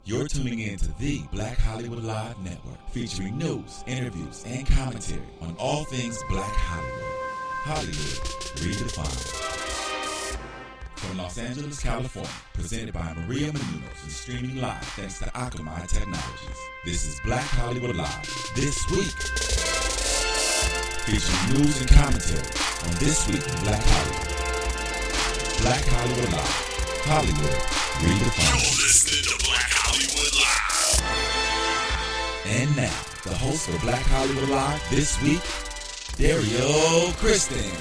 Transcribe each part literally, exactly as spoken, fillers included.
You're tuning in to the Black Hollywood Live Network, featuring news, interviews, and commentary on all things Black Hollywood. Hollywood redefined. From Los Angeles, California, presented by Maria Menounos and streaming live thanks to Akamai Technologies. This is Black Hollywood Live. This week, featuring news and commentary on This Week in Black Hollywood. Black Hollywood Live. Hollywood redefined. You're listening to Black Hollywood Live. And now, the host for Black Hollywood Live this week, Dario Kristen.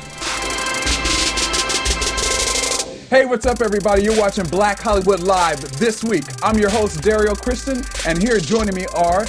Hey, what's up, everybody? You're watching Black Hollywood Live this week. I'm your host, Dario Kristen, and here joining me are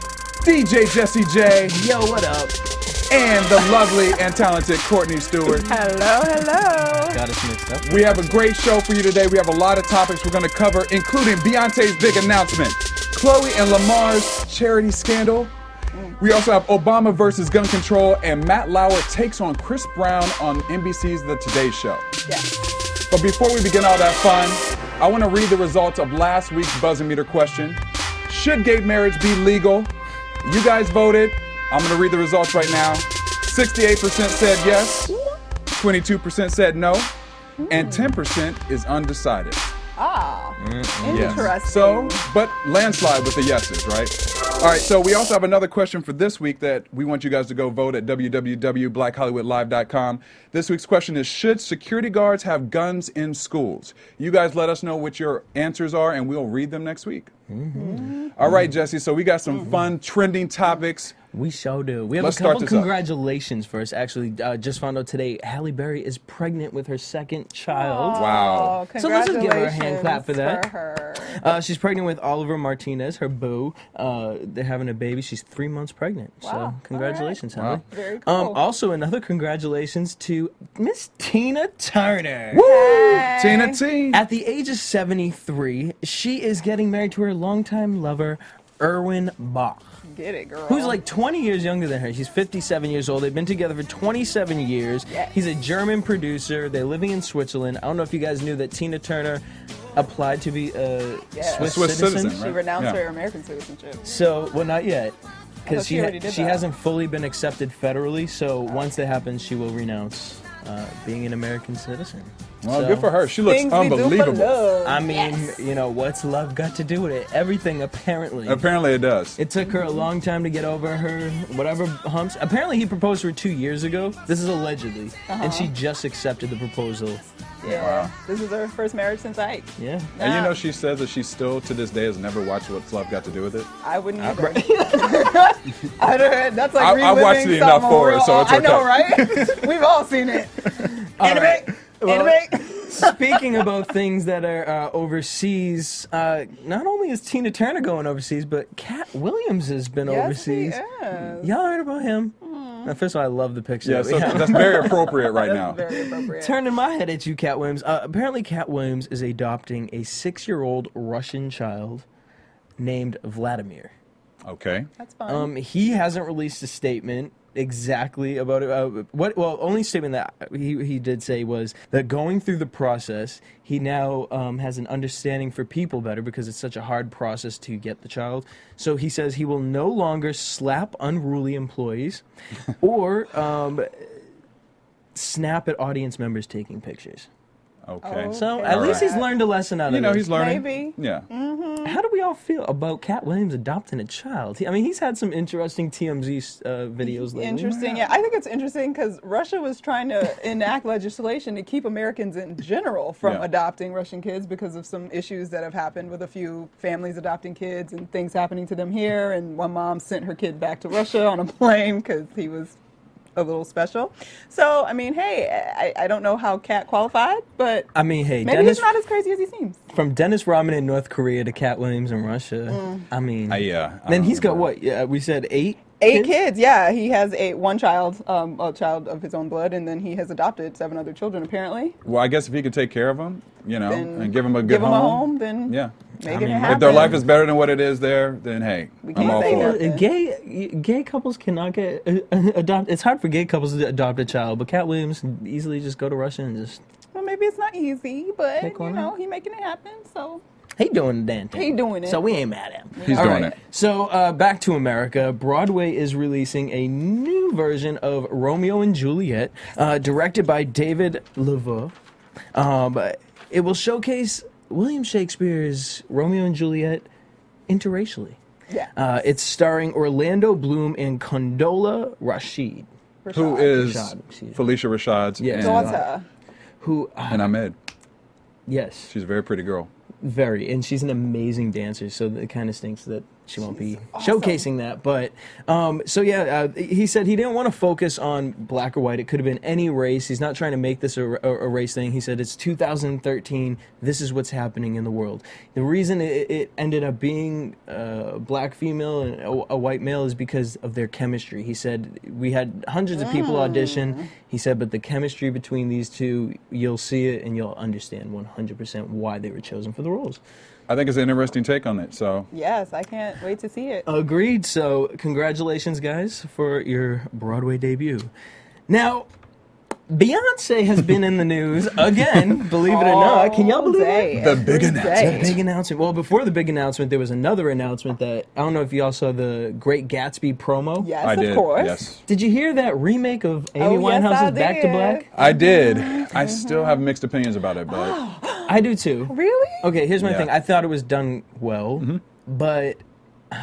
D J Jesse J. Yo, what up? And the lovely and talented Courtney Stewart. Hello, hello. Got us mixed up. We have a great show for you today. We have a lot of topics we're going to cover, including Beyonce's big announcement, Chloe and Lamar's charity scandal. We also have Obama versus gun control, and Matt Lauer takes on Chris Brown on N B C's The Today Show. Yes. But before we begin all that fun, I want to read the results of last week's Buzzer Meter question. Should gay marriage be legal? You guys voted. I'm going to read the results right now. sixty-eight percent said yes, twenty-two percent said no, and ten percent is undecided. Ah, Mm-hmm. Yes. interesting. So, but landslide with the yeses, right? All right, so we also have another question for this week that we want you guys to go vote at w w w dot black hollywood live dot com. This week's question is, should security guards have guns in schools? You guys let us know what your answers are, and we'll read them next week. Mm-hmm. All right, Jesse, so we got some mm-hmm. fun, trending topics. We sure do. We have Let's a couple start this congratulations first. Actually, uh, just found out today, Halle Berry is pregnant with her second child. Wow. Oh, So let's just give her a hand clap for that. For her. Uh, she's pregnant with Oliver Martinez, her boo. Uh, they're having a baby. She's three months pregnant. Wow. So congratulations, All Halle. right. Very cool. Um, also, another congratulations to Miss Tina Turner. Woo! Hey. Tina T. At the age of seventy-three, she is getting married to her longtime lover, Erwin Bach. Get it, girl. Who's like twenty years younger than her. She's fifty-seven years old. They've been together for twenty-seven years. Yes. He's a German producer. They're living in Switzerland. I don't know if you guys knew that Tina Turner applied to be a Yes. Swiss, A Swiss citizen. citizen, She right? renounced Yeah. her American citizenship. So, well, not yet. thought Because she she, already ha- did she that. hasn't fully been accepted federally. So once that happens, she will renounce uh, being an American citizen. Well, So- good for her. She looks Things we do for unbelievable. love. I mean, Yes. you know, what's love got to do with it? Everything, apparently. Apparently it does. It took her a long time to get over her whatever humps. Apparently, he proposed to her two years ago. This is allegedly, Uh-huh. and she just accepted the proposal. Yeah. Wow. This is her first marriage since Ike. Yeah. And you know, she says that she still, to this day, has never watched What's Love Got to Do with It. I wouldn't I- either. I don't, that's like I- I reliving watched it something enough for her, real- so it's I know, okay. right? We've all seen it. Anime, right. Well- anime. Speaking about things that are uh, overseas, uh, not only is Tina Turner going overseas, but Cat Williams has been Yes, overseas. he is. Y'all heard about him? Now, first of all, I love the picture. Yeah, that we so have. that's very appropriate right That's now. very appropriate. Turning my head at you, Cat Williams. Uh, apparently, Cat Williams is adopting a six-year-old Russian child named Vladimir. Okay. That's fun. Um, he hasn't released a statement exactly about it. Uh, what? Well, only statement that he he did say was that going through the process, he now um, has an understanding for people better because it's such a hard process to get the child. So he says he will no longer slap unruly employees or um, snap at audience members taking pictures. Okay. Oh. So Okay. at least Alright. he's learned a lesson out You of know, this. he's learning. Maybe. Yeah. How do we all feel about Cat Williams adopting a child? He, I mean, he's had some interesting T M Z uh, videos lately. Interesting. Yeah, I think it's interesting because Russia was trying to enact legislation to keep Americans in general from Yeah. adopting Russian kids because of some issues that have happened with a few families adopting kids and things happening to them here. And one mom sent her kid back to Russia on a plane because he was a little special. So, I mean, hey, I, I don't know how Cat qualified, but I mean, hey, maybe Dennis, he's not as crazy as he seems. from Dennis Rodman in North Korea to Cat Williams in Russia. Mm. I mean, Uh, yeah. I then don't he's got remember. what? Yeah, we said eight. Eight kids, yeah. He has a one child, um, a child of his own blood, and then he has adopted seven other children, apparently. Well, I guess if he could take care of them, you know, Then and give them a good give them home. a home, then Yeah. make I it mean, happen. If their life is better than what it is there, then hey, We I'm can't all say for that. it. Uh, gay gay couples cannot get uh, adopt. It's hard for gay couples to adopt a child, but Cat Williams can easily just go to Russia and just. Well, maybe it's not easy, but Pick you one know, up. he making it happen. So He doing the damn thing. He doing it. So we ain't mad at him. He's All doing right. it. So uh, back to America. Broadway is releasing a new version of Romeo and Juliet, uh, directed by David Leveux. Um, it will showcase William Shakespeare's Romeo and Juliet interracially. Yeah. Uh, it's starring Orlando Bloom and Condola Rashid, Who Rashad. is Rashad, excuse me. Felicia Rashad's Yeah. and, daughter? who, uh, and Ahmed. yes, She's a very pretty girl. very, and she's an amazing dancer. So it kind of stinks that she won't be awesome. showcasing that. But um, so yeah, uh, he said he didn't want to focus on black or white. It could have been any race. He's not trying to make this a, a, a race thing. He said it's two thousand thirteen. This is what's happening in the world. The reason it, it ended up being a black female and a, a white male is because of their chemistry. He said we had hundreds of people audition. He said, but the chemistry between these two, you'll see it and you'll understand one hundred percent why they were chosen for the roles. I think it's an interesting take on it. So Yes, I can't wait to see it. Agreed. So, congratulations, guys, for your Broadway debut. Now, Beyonce has been in the news again, believe it or not. Can y'all All believe day, it? The big every announcement. day. Big announcement. Well, before the big announcement, there was another announcement that I don't know if y'all saw the Great Gatsby promo. Yes, I of did. course. Yes, Did you hear that remake of Amy Oh, yes, Winehouse's I Back to did. Black? I did. I still have mixed opinions about it, but I do too. Really? Okay, here's my Yeah. thing. I thought it was done well, but uh,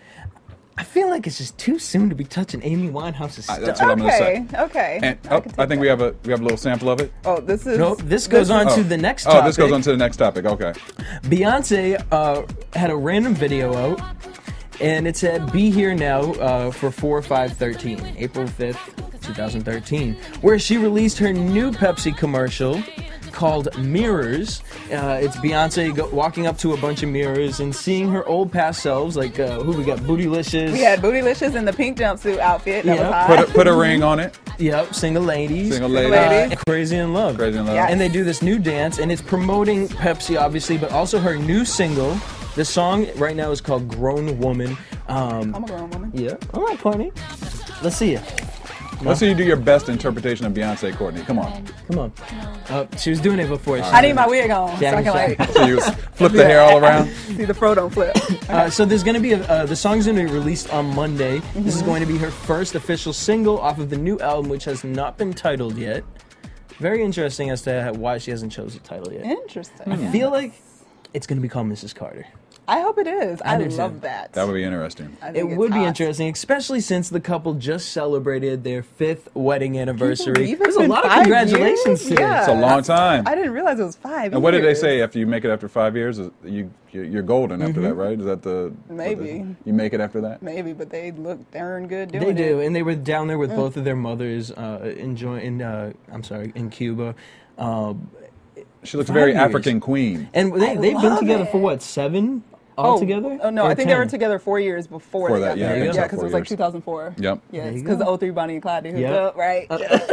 I feel like it's just too soon to be touching Amy Winehouse's I- stuff. that's what I'm gonna say. Okay, okay. And I oh, can I take think we that. have a we have a little sample of it. Oh, this is. Nope, this goes on Oh. to the next Oh, topic. this goes on to the next topic. Okay. Beyonce uh, had a random video out, and it said, "Be here now" uh, for four five thirteen, April fifth, twenty thirteen, where she released her new Pepsi commercial called Mirrors. Uh, it's Beyonce go- walking up to a bunch of mirrors and seeing her old past selves, like uh, who we got, Bootylicious. We had Bootylicious in the pink jumpsuit outfit. That Yeah. was hot. Put a, put a ring on it. Yep, Single Ladies. Single Single lady. ladies. Uh, Crazy in Love. Crazy in Love. Yeah. And they do this new dance, and it's promoting Pepsi, obviously, but also her new single. The song right now is called Grown Woman. Um, I'm a grown woman. yeah. All right, Courtney. Let's see it. Let's see you do your best interpretation of Beyonce, Courtney. Come on. Come on. Uh, she was doing it before. She I need my wig on so Yeah, I can like So you flip the hair all around. see the fro don't flip. Uh, so there's going to be a, uh, the song's going to be released on Monday. This is going to be her first official single off of the new album, which has not been titled yet. Very interesting as to why she hasn't chosen the title yet. Interesting. I feel like it's going to be called Missus Carter. I hope it is. I, I do too. love that. That would be interesting. I It think it's would be hot. interesting, especially since the couple just celebrated their fifth wedding anniversary. believe it's There's a been lot of five congratulations years? to them. Yeah. It's a long time. I didn't realize it was five. And what did they years. say after you make it after five years? Is You you- you're golden after Mm-hmm. that, right? Is that the what Maybe. the- you make it after that? Maybe, but they look darn good doing They it. do, and they were down there with both of their mothers, uh, enjoying. Uh, I'm sorry, in Cuba, um, She looks Five very years. African queen. and they I they've been love together it. for what seven Oh, altogether? Oh no, Or I think they were ten? together four years before, Before they that, got yeah, I married. think so, Yeah, because it four was like years. two thousand four. Yep. Yes, There you because go. the oh three Bonnie and Clyde they hooked Yeah. up, right?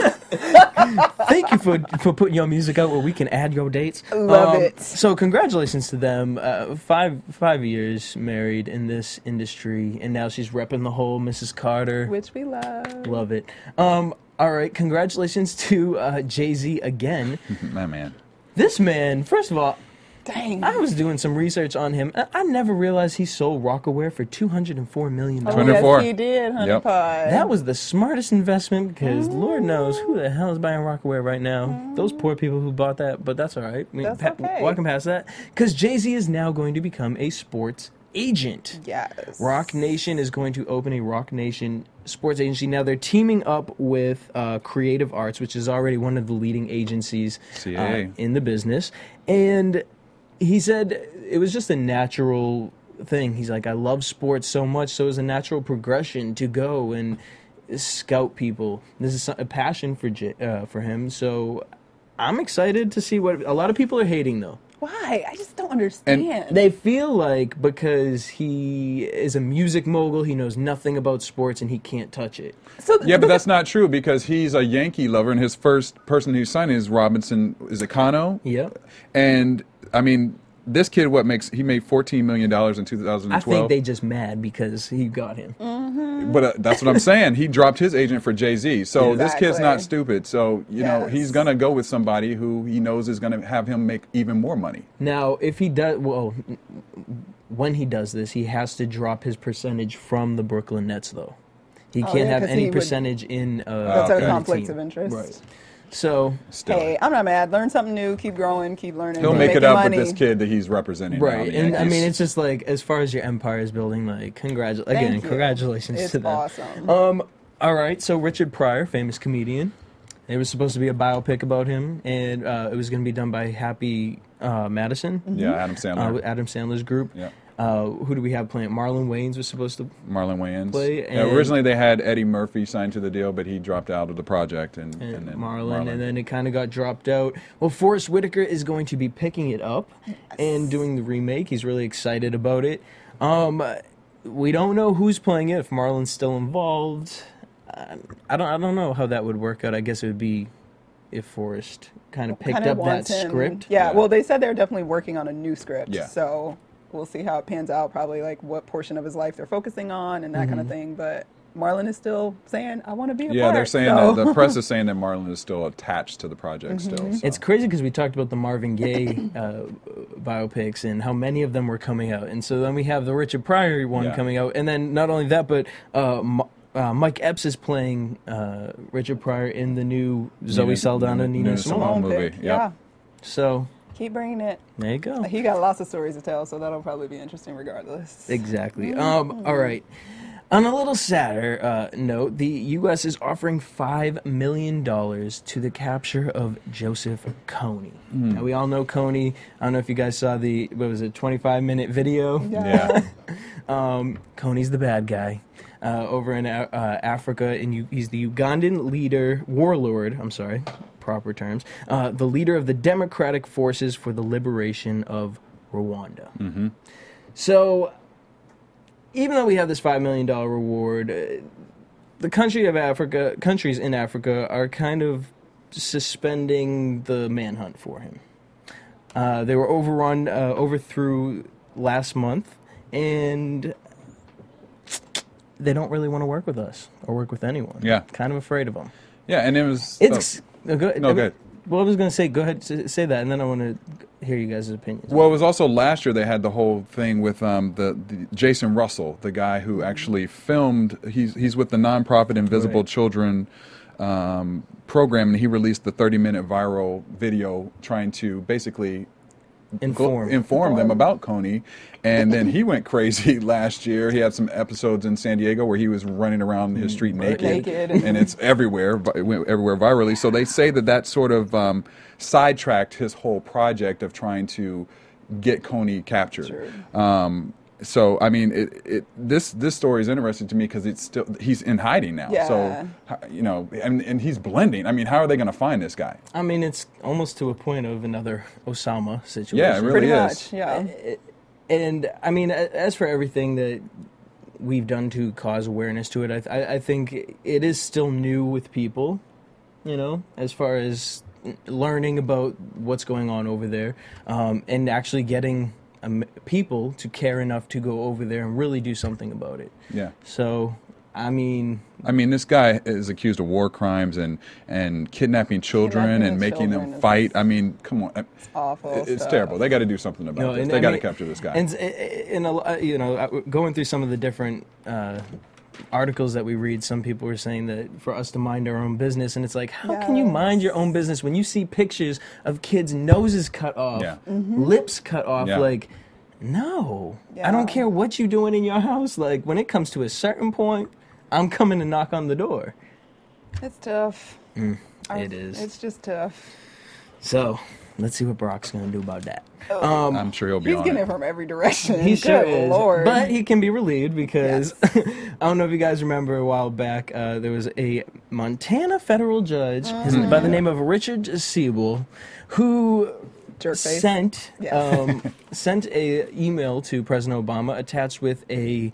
Thank you for for putting your music out where we can add your dates. Love it. So congratulations to them. Uh, five five years married in this industry, and now she's repping the whole Missus Carter. Which we love. Love it. Um, all right, congratulations to uh, Jay-Z again. My man. This man, first of all, Dang. I was doing some research on him. I, I never realized he sold Rockaware for two hundred four million dollars. Oh, twenty-four. yes, he did, honey Yep. pie. That was the smartest investment because Lord knows who the hell is buying Rockaware right now. Those poor people who bought that, but that's all right. I mean, That's okay. Walking past that. Because Jay-Z is now going to become a sports agent. Yes. Rock Nation is going to open a Rock Nation sports agency. Now they're teaming up with uh, Creative Arts, which is already one of the leading agencies C A uh, A. in the business. And he said it was just a natural thing. He's like, I love sports so much, so it was a natural progression to go and scout people. This is a passion for J- uh, for him. So I'm excited to see what a lot of people are hating though. Why? I just don't understand. They feel like because he is a music mogul, he knows nothing about sports and he can't touch it. so Yeah, but that's not true because he's a Yankee lover, and his first person he's signing is Robinson. Is it Cano? Yep. And I mean, this kid, what makes he made fourteen million dollars in two thousand I twelve. think they just mad because he got him. But uh, that's what I'm saying. He dropped his agent for Jay-Z. So this kid's not Exactly. stupid. So, you know, Yes. he's going to go with somebody who he knows is going to have him make even more money. Now, if he does, well, when he does this, he has to drop his percentage from the Brooklyn Nets, though. He Oh, can't yeah, have 'cause any he would- percentage in. Uh, That's okay. a in the conflict team. of interest. Right. So, Still. Hey, I'm not mad. Learn something new. Keep growing. Keep learning. He'll keep make it making up money. with this kid that he's representing. now, right, the and I Yankees. mean, it's just like as far as your empire is building, like, congratu- Thank again, you. congratulations It's to them. awesome. Um, all right, so Richard Pryor, famous comedian. It was supposed to be a biopic about him, and uh, it was going to be done by Happy uh, Madison, Yeah, Adam Sandler. uh, with Adam Sandler's group. Yeah. Uh, who do we have playing? Marlon Wayans was supposed to. Marlon Wayans. Play, Yeah, and- originally they had Eddie Murphy signed to the deal, but he dropped out of the project. And, And, and then Marlon, and then it kind of got dropped out. Well, Forrest Whitaker is going to be picking it up and doing the remake. He's really excited about it. Um, we don't know who's playing it. If Marlon's still involved, uh, I don't. I don't know how that would work out. I guess it would be if Forrest kind of picked Kinda up that wants him- script. Yeah, Yeah. well, they said they're definitely working on a new script. Yeah. So we'll see how it pans out, probably like what portion of his life they're focusing on and that Mm-hmm. kind of thing. But Marlon is still saying, I want to be a Yeah, part. they're saying so. that the press is saying that Marlon is still attached to the project still. So. It's crazy because we talked about the Marvin Gaye uh, biopics and how many of them were coming out, and so then we have the Richard Pryor one Yeah. coming out, and then not only that, but uh, M- uh, Mike Epps is playing uh, Richard Pryor in the new Zoe Nina- Saldana, Nina- Nina, Nina Simone. Simone. Own movie, pick. yep. Yeah. So Keep bringing it. there you go. He got lots of stories to tell, so that'll probably be interesting regardless. Exactly. Um, all right. On a little sadder uh, note, the U S is offering five million dollars to the capture of Joseph Kony. Now, we all know Kony. I don't know if you guys saw the, what was it, twenty-five minute video? Yeah. Um, Kony's the bad guy uh, over in uh, Africa, and you, he's the Ugandan leader, warlord, I'm sorry, proper terms, uh, the leader of the Democratic Forces for the Liberation of Rwanda. Mm-hmm. So, even though we have this five million dollars reward, uh, the country of Africa, countries in Africa are kind of suspending the manhunt for him. Uh, they were overrun, uh, overthrew last month, and they don't really want to work with us or work with anyone. Yeah. Kind of afraid of them. Yeah, and it was. It's oh. uh, go, No, I mean, go ahead. Well, I was going to say, go ahead, s- say that, and then I want to hear you guys' opinions. Well, it was also last year they had the whole thing with um, the, the Jason Russell, the guy who actually filmed. He's he's with the nonprofit Invisible Right. Children um, program, and he released the thirty minute viral video trying to basically Inform. Go, inform them about Kony. And then he went crazy last year. He had some episodes in San Diego where he was running around his street naked, Naked. and it's everywhere, vi- it went everywhere virally. So they say that that sort of um, sidetracked his whole project of trying to get Kony captured. Sure. Um, so I mean, it, it this this story is interesting to me because it's still he's in hiding now. Yeah. So h- you know, and and he's blending. I mean, how are they going to find this guy? I mean, it's almost to a point of another Osama situation. Yeah, it really Pretty is. much, yeah. And I mean, a- as for everything that we've done to cause awareness to it, I, th- I I think it is still new with people, you know, as far as learning about what's going on over there, um, and actually getting um, people to care enough to go over there and really do something about it. Yeah. So, I mean, I mean, this guy is accused of war crimes and, and kidnapping children Kidnapping and of making children them is- fight. I mean, come on. It's awful It's stuff. terrible. They got to do something about No, this. and They I got to mean- capture this guy. And in a, lo- you know, uh, going through some of the different uh, articles that we read, some people are saying that for us to mind our own business, and it's like, how can you Yes. mind your own business when you see pictures of kids' noses cut off, Yeah. lips cut off? Yeah. Like, no, I Yeah. don't care what you're doing in your house. Like, when it comes to a certain point, I'm coming to knock on the door. It's tough. Mm, Our- it is. It's just tough. So, let's see what Brock's going to do about that. Oh. Um, I'm sure he'll be He's on getting it. it from every direction. He sure Good is. Lord. But he can be relieved because I don't know if you guys remember a while back, uh, there was a Montana federal judge his, by the name of Richard Siebel who Jerkface. sent Yeah. um, sent a email to President Obama attached with a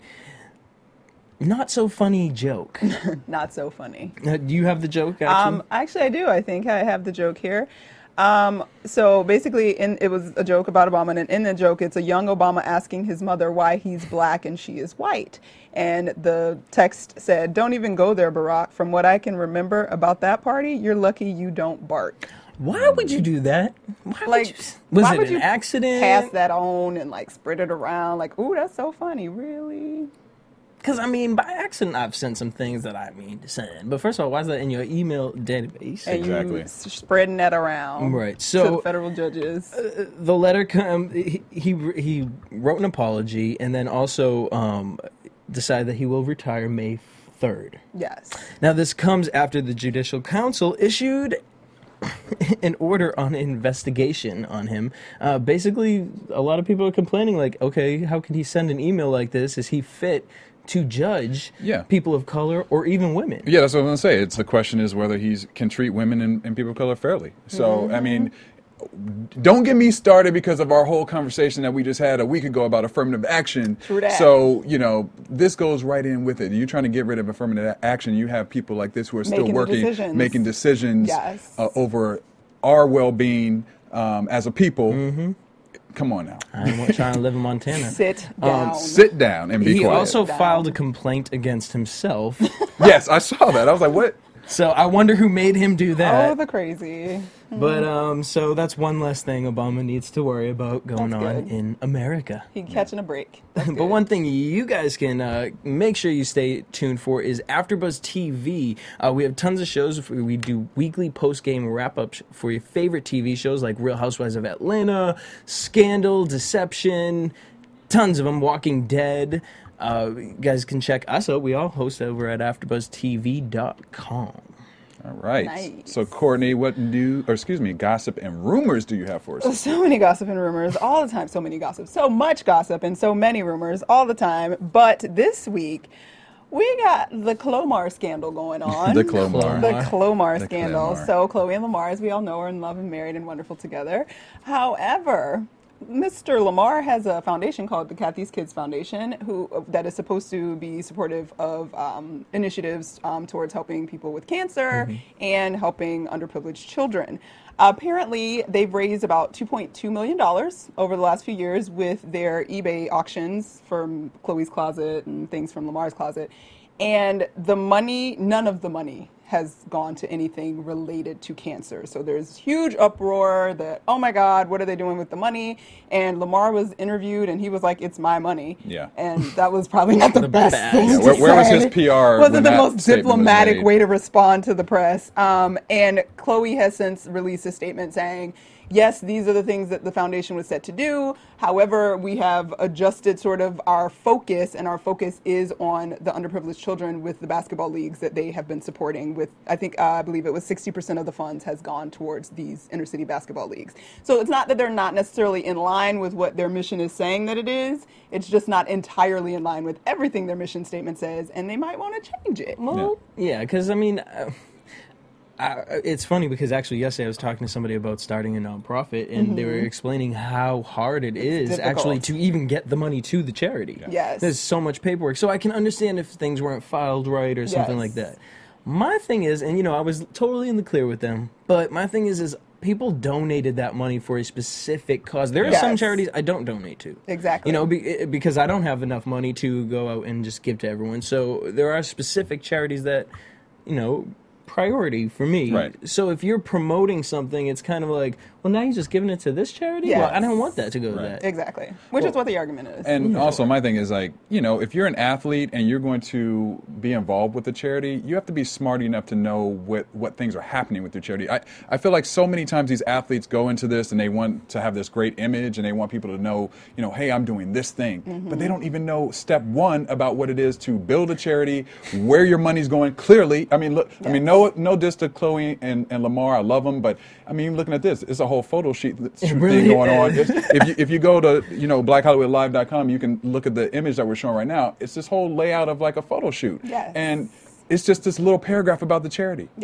not so funny joke. Not so funny. Uh, do you have the joke? Actually, Um, actually, I do. I think I have the joke here. Um, so basically, in, it was a joke about Obama, and in the joke, it's a young Obama asking his mother why he's black and she is white. And the text said, "Don't even go there, Barack. From what I can remember about that party, you're lucky you don't bark." Why would you do that? Why would Like, you, was why it would an you accident? pass that on and like spread it around? Like, ooh, that's so funny. Really? Because, I mean, by accident, I've sent some things that I mean to send. But first of all, why is that in your email database? And Exactly. you s- spreading that around, Right, to so- the federal judges. The letter, come, he, he he wrote an apology and then also um, decided that he will retire May third. Yes. Now, this comes after the Judicial Council issued an order on investigation on him. Uh, basically, a lot of people are complaining, like, okay, how can he send an email like this? Is he fit to judge Yeah. people of color or even women? Yeah, that's what I'm going to say. It's the question is whether he can treat women and, and people of color fairly. So, I mean, don't get me started because of our whole conversation that we just had a week ago about affirmative action. True that. So, you know, this goes right in with it. You're trying to get rid of affirmative action. You have people like this who are still Making the working, decisions. making decisions Yes. uh, over our well-being um, as a people. Come on now. I am trying to live in Montana. Sit down. Um, sit down and be He quiet. also Down. filed a complaint against himself. Yes, I saw that. I was like, what? So I wonder who made him do that. Oh, the crazy. But um, so that's one less thing Obama needs to worry about going That's on good. in America. He catching a break. That's But good. one thing you guys can uh, make sure you stay tuned for is AfterBuzz T V. Uh, we have tons of shows. We do weekly post-game wrap-ups for your favorite T V shows like Real Housewives of Atlanta, Scandal, Deception, tons of them, Walking Dead. Uh, you guys can check us out. We all host over at after buzz T V dot com. All right. Nice. So, Courtney, what do, or excuse me, gossip and rumors do you have for us? So many gossip and rumors all the time. So many gossip. So much gossip and so many rumors all the time. But this week, we got the Clomar scandal going on. The Clomar. The Clomar The scandal. Clomar. So Chloe and Lamar, as we all know, are in love and married and wonderful together. However, Mister Lamar has a foundation called the Kathy's Kids Foundation, who that is supposed to be supportive of um, initiatives um, towards helping people with cancer and helping underprivileged children. Apparently, they've raised about two point two million dollars over the last few years with their eBay auctions from Chloe's closet and things from Lamar's closet. And the money, none of the money has gone to anything related to cancer. So there's huge uproar that, oh my God, what are they doing with the money? And Lamar was interviewed and he was like, it's my money. Yeah. And that was probably not the, The best, best. thing Yeah, to where- where was say. his P R Wasn't when the that most statement was diplomatic made? way to respond to the press. Um, and Chloe has since released a statement saying, yes, these are the things that the foundation was set to do. However, we have adjusted sort of our focus, and our focus is on the underprivileged children with the basketball leagues that they have been supporting with, I think, uh, I believe it was sixty percent of the funds has gone towards these inner city basketball leagues. So it's not that they're not necessarily in line with what their mission is saying that it is. It's just not entirely in line with everything their mission statement says, and they might want to change it. Well, yeah, because I mean, uh, I, it's funny because actually yesterday I was talking to somebody about starting a nonprofit, and they were explaining how hard it is difficult. actually to even get the money to the charity. Yes. There's so much paperwork, so I can understand if things weren't filed right or something Yes. like that. My thing is, and you know, I was totally in the clear with them, but my thing is, is people donated that money for a specific cause. There are some Yes. charities I don't donate to. Exactly. You know, be, because I don't have enough money to go out and just give to everyone. So there are specific charities that, you know, priority for me. Right. So if you're promoting something, it's kind of like, well, now you're just giving it to this charity? Well, I Yes. don't want that to go to Right. that. Exactly. Which is what the argument is. And also, my thing is like, you know, if you're an athlete and you're going to be involved with the charity, you have to be smart enough to know what, what things are happening with your charity. I, I feel like so many times these athletes go into this and they want to have this great image and they want people to know, you know, hey, I'm doing this thing. But they don't even know step one about what it is to build a charity, where your money's going clearly. I mean, look, I mean, no, no diss to Chloe and, and Lamar. I love them. But I mean, looking at this, it's a whole photo sheet shoot really thing going on. is. It's- if you if you go to you know black hollywood live dot com, you can look at the image that we're showing right now. It's this whole layout of like a photo shoot, Yes. and it's just this little paragraph about the charity. Yes.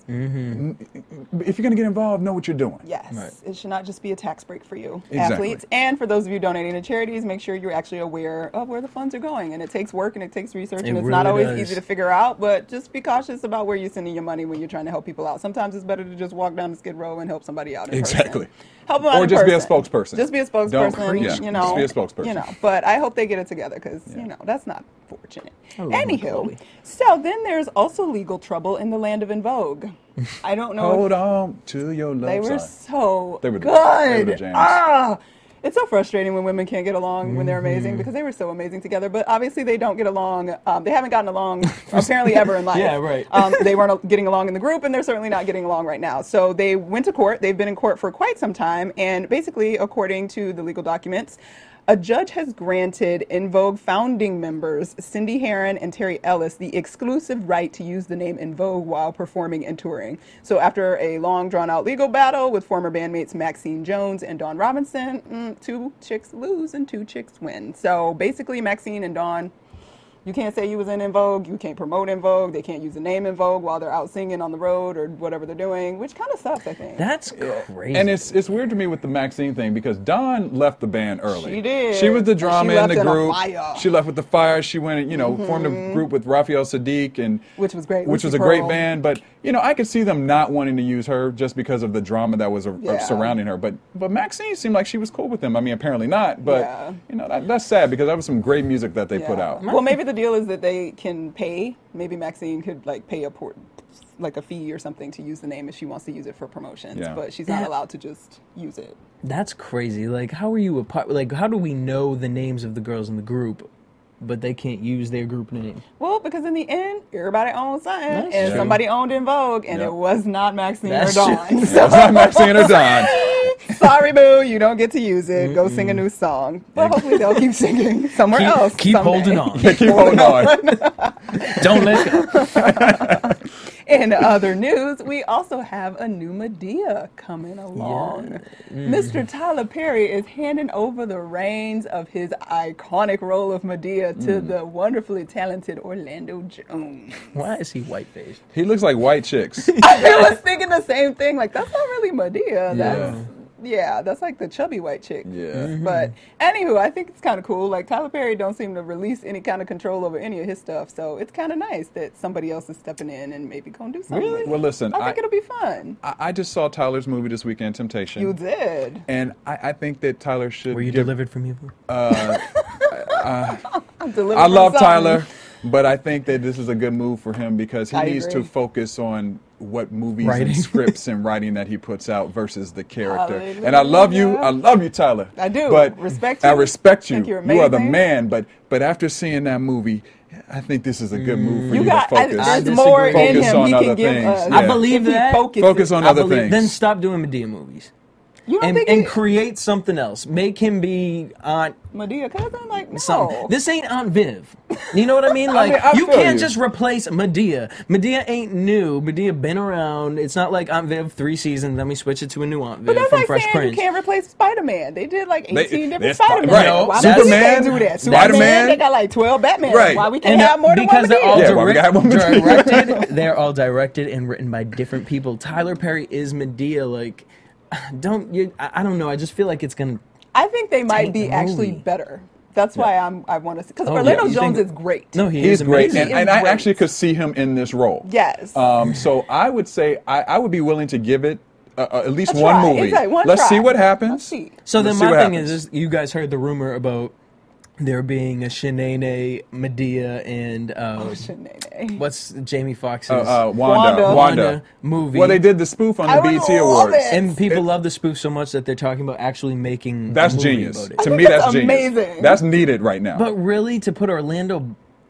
Mm-hmm. If you're going to get involved, know what you're doing. Yes, Right. it should not just be a tax break for you, Exactly. athletes. And for those of you donating to charities, make sure you're actually aware of where the funds are going. And it takes work and it takes research, It and it's really not always does. easy to figure out. But just be cautious about where you're sending your money when you're trying to help people out. Sometimes it's better to just walk down the Skid Row and help somebody out. In Exactly. person. Help them out Or in just be a person. spokesperson. Just be a Don't- spokesperson. yeah, you know, just be a spokesperson. You know, but I hope they get it together because you know that's not fortunate. I love my Anywho, Chloe. so then there's also legal trouble in the land of In Vogue. I don't know. if- Hold on to your love. they were Sorry. so They were the- good. they were the jams. Ah, it's so frustrating when women can't get along when they're Mm-hmm. amazing because they were so amazing together. But obviously they don't get along. Um, they haven't gotten along apparently ever in life. Yeah, right. Um, they weren't getting along in the group, and they're certainly not getting along right now. So they went to court. They've been in court for quite some time, and basically, according to the legal documents, a judge has granted In Vogue founding members Cindy Herron and Terry Ellis the exclusive right to use the name In Vogue while performing and touring. So after a long, drawn-out legal battle with former bandmates Maxine Jones and Dawn Robinson, mm, two chicks lose and two chicks win. So basically, Maxine and Dawn, you can't say you was in In Vogue. You can't promote In Vogue. They can't use the name In Vogue while they're out singing on the road or whatever they're doing, which kind of sucks, I think. That's crazy. And it's it's weird to me with the Maxine thing because Dawn left the band early. She did. She was the And drama she in left the in a group. fire. She left with the fire. She went, you know, formed a group with Raphael Sadiq and Which was great. which Lucy was a great Pearl. band. But you know, I could see them not wanting to use her just because of the drama that was uh, Yeah. surrounding her. But but Maxine seemed like she was cool with them. I mean, apparently not. But Yeah. you know, that, that's sad because that was some great music that they put Yeah. out. Well, maybe the deal is that they can pay. Maybe Maxine could like pay a port, like a fee or something to use the name if she wants to use it for promotions. Yeah. But she's not That- allowed to just use it. That's crazy. Like, how are you a part? Like, how do we know the names of the girls in the group, but they can't use their group name? Well, because in the end, everybody owns something, That's and true. somebody owned In Vogue, and Yep. it was not Maxine That's or true. Dawn. Yeah, it So, was not Maxine or Dawn. sorry, boo, you don't get to use it. Go sing a new song. But hopefully they'll keep singing somewhere Keep- else. keep someday. holding on. Keep holding on. Don't let go. In other news, we also have a new Medea coming along. Mister Tyler Perry is handing over the reins of his iconic role of Medea to the wonderfully talented Orlando Jones. Why is he white faced? He looks like white chicks. I was thinking the same thing. Like, that's not really Medea. That's, Yeah. yeah, that's like the chubby white chick. Yeah. But anywho, I think it's kind of cool. Like, Tyler Perry don't seem to release any kind of control over any of his stuff. So it's kind of nice that somebody else is stepping in and maybe going to do something. with it. Well, listen, I think I- it'll be fun. I, I just saw Tyler's movie this weekend, Temptation. You did. And I, I think that Tyler should Were you give, delivered from evil? I'm delivered I from love something. Tyler, but I think that this is a good move for him because he I needs agree. to focus on what movies Writing. and scripts and writing that he puts out versus the character. And I love you, Hallelujah. I love you, Tyler. I do. But Respect I you. respect you. Think you're You are the amazing. man. But but after seeing that movie, I think this is a good move for You you, got. to I, focus. I there's more in Focus him on he other can give things. us. Yeah. I believe if he that. focuses. Focus on I other believe- things. Then stop doing Medea movies. You don't And, think and he, create something else. Make him be Aunt Medea cousin? Like, no. something. This ain't Aunt Viv. You know what I mean? Like, mean, I you feel can't you. just replace Medea. Medea ain't new. Medea been around. It's not like Aunt Viv three seasons, then we switch it to a new Aunt Viv But that's from like Fresh saying Prince. you can't replace Spider-Man. They did like They- eighteen different that's Spider-Man. right. No, Why that's- Superman Superman, do that? Spider-Man. Superman, they got like twelve Batman. Right. Why we can't And, uh, have more than because one they're all Medea? Yeah, why we direct- got one Medea? directed. They're all directed and written by different people. Tyler Perry is Medea. Like, don't you? I, I don't know. I just feel like it's gonna. I think they might Take be the actually movie. better. That's why I'm. I want to see because Oh, Orlando yeah. You Jones think- is great. No, he He's is great, amazing. and, He is and I great. actually could see him in this role. Yes. Um, so I would say I, I would be willing to give it uh, uh, at least A one try. movie. It's like one Let's try. see what Let's happens. see. So then Let's see my what thing happens. is, is, you guys heard the rumor about there being a Shanae, Medea, and uh, Oh, Shanae. what's Jamie Foxx's uh, uh, Wanda, Wanda. Wanda, movie? Well, they did the spoof on I the would B E T love Awards. it. and people It- love the spoof so much that they're talking about actually making. That's a movie genius. about it. To think me, that's that's genius. amazing. That's needed right now. But really, to put Orlando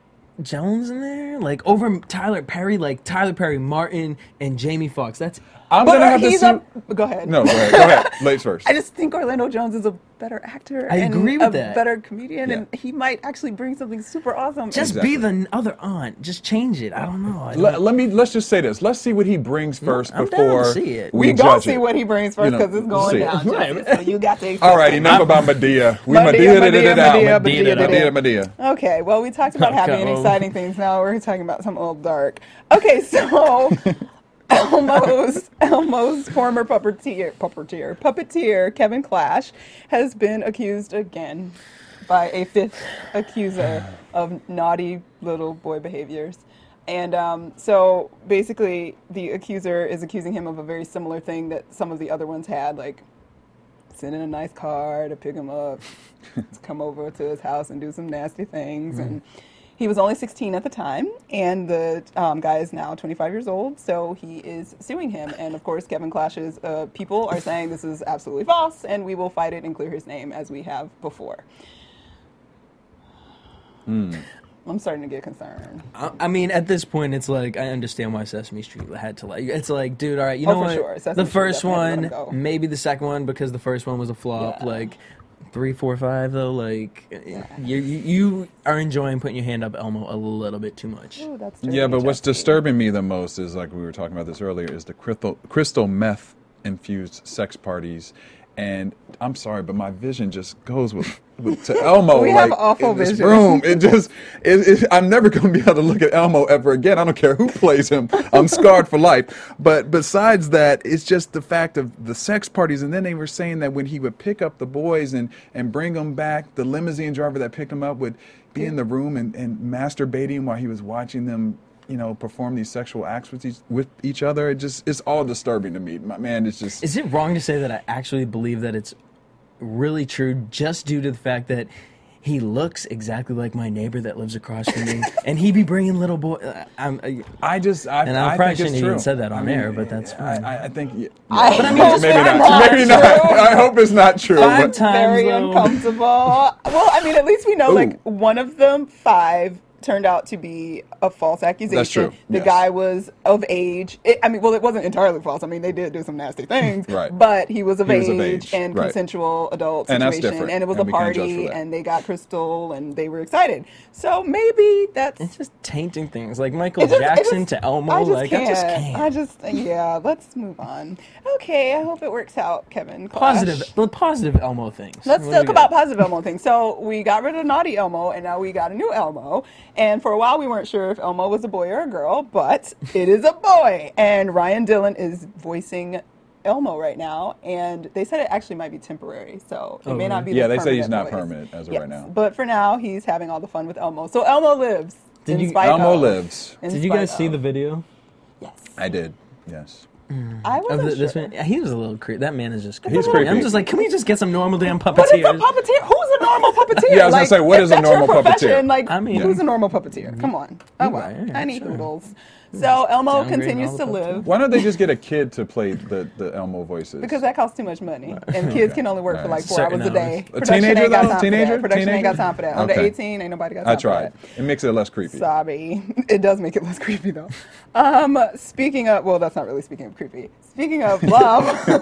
Jones in there, like over Tyler Perry, like Tyler Perry, Martin, and Jamie Foxx. That's I'm But gonna have to he's see. a. Go ahead. No, go ahead. Go ahead. Ladies first. I just think Orlando Jones is a better actor. I and agree with a that. better comedian, Yeah. and he might actually bring something super awesome. just Exactly. be the other aunt. Just change it. I don't know. I don't- let, let me. Let's just say this. Let's see what he brings first I'm down to before see it. we we gonna judge see it. what he brings first You know, because it's going see it. down. Right. Jesse, so you got to. accept All right, it. enough about Medea. We Medea, Medea, Medea, it out. Medea, Medea, Medea, Medea. Okay, well, we talked about happy and Go. exciting things. Now we're talking about some old dark. Okay, so Elmo's Elmo's former puppeteer, puppeteer, puppeteer Kevin Clash has been accused again by a fifth accuser of naughty little boy behaviors. And um, so basically, the accuser is accusing him of a very similar thing that some of the other ones had, like sending a nice car to pick him up, to come over to his house and do some nasty things. Mm. And he was only sixteen at the time, and the um, guy is now twenty-five years old, so he is suing him. And of course, Kevin Clash's uh, people are saying this is absolutely false, and we will fight it and clear his name as we have before. Hmm. I'm starting to get concerned. I, I mean, at this point, it's like I understand why Sesame Street had to like. It's like, dude, all right, you Oh, know for what? sure. Sesame The Street first definitely had to let one, him go. maybe the second one because the first one was a flop. Yeah. Like three, four, five though. Like you, you, you are enjoying putting your hand up Elmo a little bit too much. Ooh, that's Yeah, but dirty, what's Jesse. disturbing me the most is, like we were talking about this earlier, is the crystal, crystal meth infused sex parties. And I'm sorry, but my vision just goes with, with to Elmo. We like, have awful in this vision. room. It just, it, it, I'm never going to be able to look at Elmo ever again. I don't care who plays him. I'm scarred for life. But besides that, it's just the fact of the sex parties. And then they were saying that when he would pick up the boys and, and bring them back, the limousine driver that picked them up would be in the room and, and masturbating while he was watching them, you know, perform these sexual acts with each, with each other. It just, it's all disturbing to me. My man, it's just. Is it wrong to say that I actually believe that it's really true just due to the fact that he looks exactly like my neighbor that lives across from me, and he be bringing little boy. Uh, I'm, uh, I just, I, And I I probably think it's shouldn't true. even said that on I mean, air, but that's fine. I, I think. Yeah, I- but I mean, mean, just maybe find not. out. Maybe not. I hope it's not true. Five But times Very though. uncomfortable. Well, I mean, at least we know, Ooh. like, one of them, five, turned out to be a false accusation. That's true, The yes. guy was of age. It, I mean, well, it wasn't entirely false. I mean, they did do some nasty things. Right. But he was of, He age, was of age, and right. consensual adult And that's situation. different, And it was and a we can't judge for party, that. and they got Crystal, and they were excited. So maybe that's. It's just tainting things, like Michael It just- it Jackson just- to Elmo. I just like can't. I just can't. I just, yeah, let's move on. Okay, I hope it works out, Kevin. Clash. Positive, the positive Elmo things. Let's What do talk we about got? positive Elmo things. So we got rid of naughty Elmo, and now we got a new Elmo. And for a while, we weren't sure if Elmo was a boy or a girl, but it is a boy. And Ryan Dillon is voicing Elmo right now, and they said it actually might be temporary, so it Oh, may not be. really? Yeah, the they say he's permanent not voice. permanent as of Yes, right now. But for now, he's having all the fun with Elmo. So Elmo lives. Did in you- spite Elmo of- lives. in Did you spite guys see of. the video? Yes. I did. Yes. I Of wasn't the, this sure. man, yeah, he was a little creepy. That man is just creepy. He's creepy. I'm just like, can we just get some normal damn What is a puppeteers? puppeteer? Who's a normal puppeteer? Yeah, I was gonna like, say, what if is a that's your normal profession, puppeteer? Like, I mean- who's a normal puppeteer? Come on. Oh, well. right, yeah, Tiny sure. poodles. So Elmo Downgrading continues all to the live Why don't they just get a kid to play the, the Elmo voices? because that costs too much money, and kids can only work for like four Certain hours a day. hours. A Production teenager, ain't got though? time for Teenager? that. Production ain't got Teenager? time for that. Under Okay. eighteen, ain't nobody got time I for tried. that. It makes it less creepy. Sorry. It does make it less creepy, though. Um, speaking of, well, that's not really speaking of creepy. Speaking of love,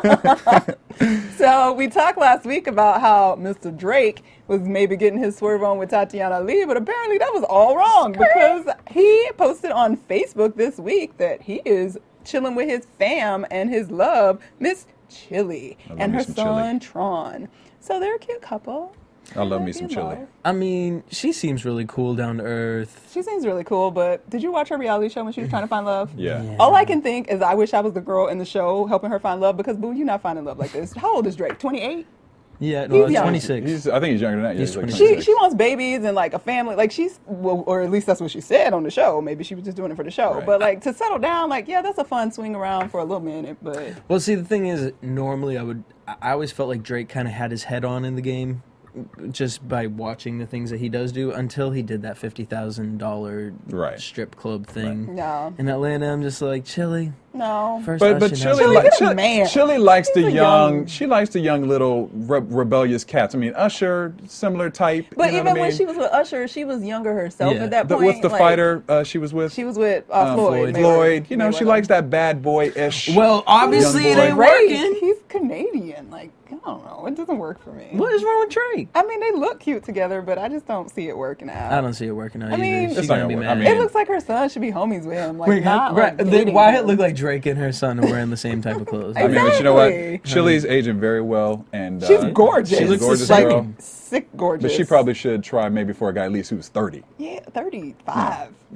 so we talked last week about how Mister Drake was maybe getting his swerve on with Tatiana Lee, but apparently that was all wrong because he posted on Facebook this week that he is chilling with his fam and his love, Miss Chili, I love and me her some son Tron. So they're a cute couple. I love me They're some in chili. love. I mean, she seems really cool, down to earth. She seems really cool, but did you watch her reality show when she was trying to find love? Yeah. Yeah. All I can think is I wish I was the girl in the show helping her find love because, boo, you're not finding love like this. How old is Drake? twenty-eight? Yeah, He's no, young. twenty-six. He's, I think he's younger than that. Yeah, He's he's like twenty-six. She twenty-six. she wants babies and like a family. Like she's, well, or at least that's what she said on the show. Maybe she was just doing it for the show. Right. But like to settle down, like yeah, that's a fun swing around for a little minute. But Well, see, the thing is, normally I would, I I always felt like Drake kind of had his head on in the game, just by watching the things that he does do. Until he did that fifty thousand dollar Right. strip club thing no, in Atlanta, I'm just like, Chili. no. First, But I but should Chili, have- Chili, li- get a Chili, man. Chili likes He's the a young, young- She likes the young little re- rebellious cats. I mean, Usher, similar type. But you know even what I when mean? she was with Usher, she was younger herself Yeah. at that the, point. what's the like, fighter uh, she was with? She was with uh, Um, Floyd. Floyd. Mayweather. Floyd. You know, she Mayweather. likes that bad boy-ish. Well, obviously Young it boy. ain't Drake, working. he's Canadian. Like I don't know, it doesn't work for me. What is wrong with Drake? I mean, they look cute together, but I just don't see it working out. I don't see it working out I either. mean- She's It's not gonna be gonna work. I mad. mean- It looks like her son should be homies with him. Like Wait, not right, like they- dating why him. it look like Drake and her son are wearing the same type of clothes? I mean, but you know what? Exactly. Chili's aging very well, and She's uh, gorgeous. She She's a looks the gorgeous same. girl. Sick gorgeous. But she probably should try maybe for a guy at least who's thirty. yeah thirty-five. Yeah.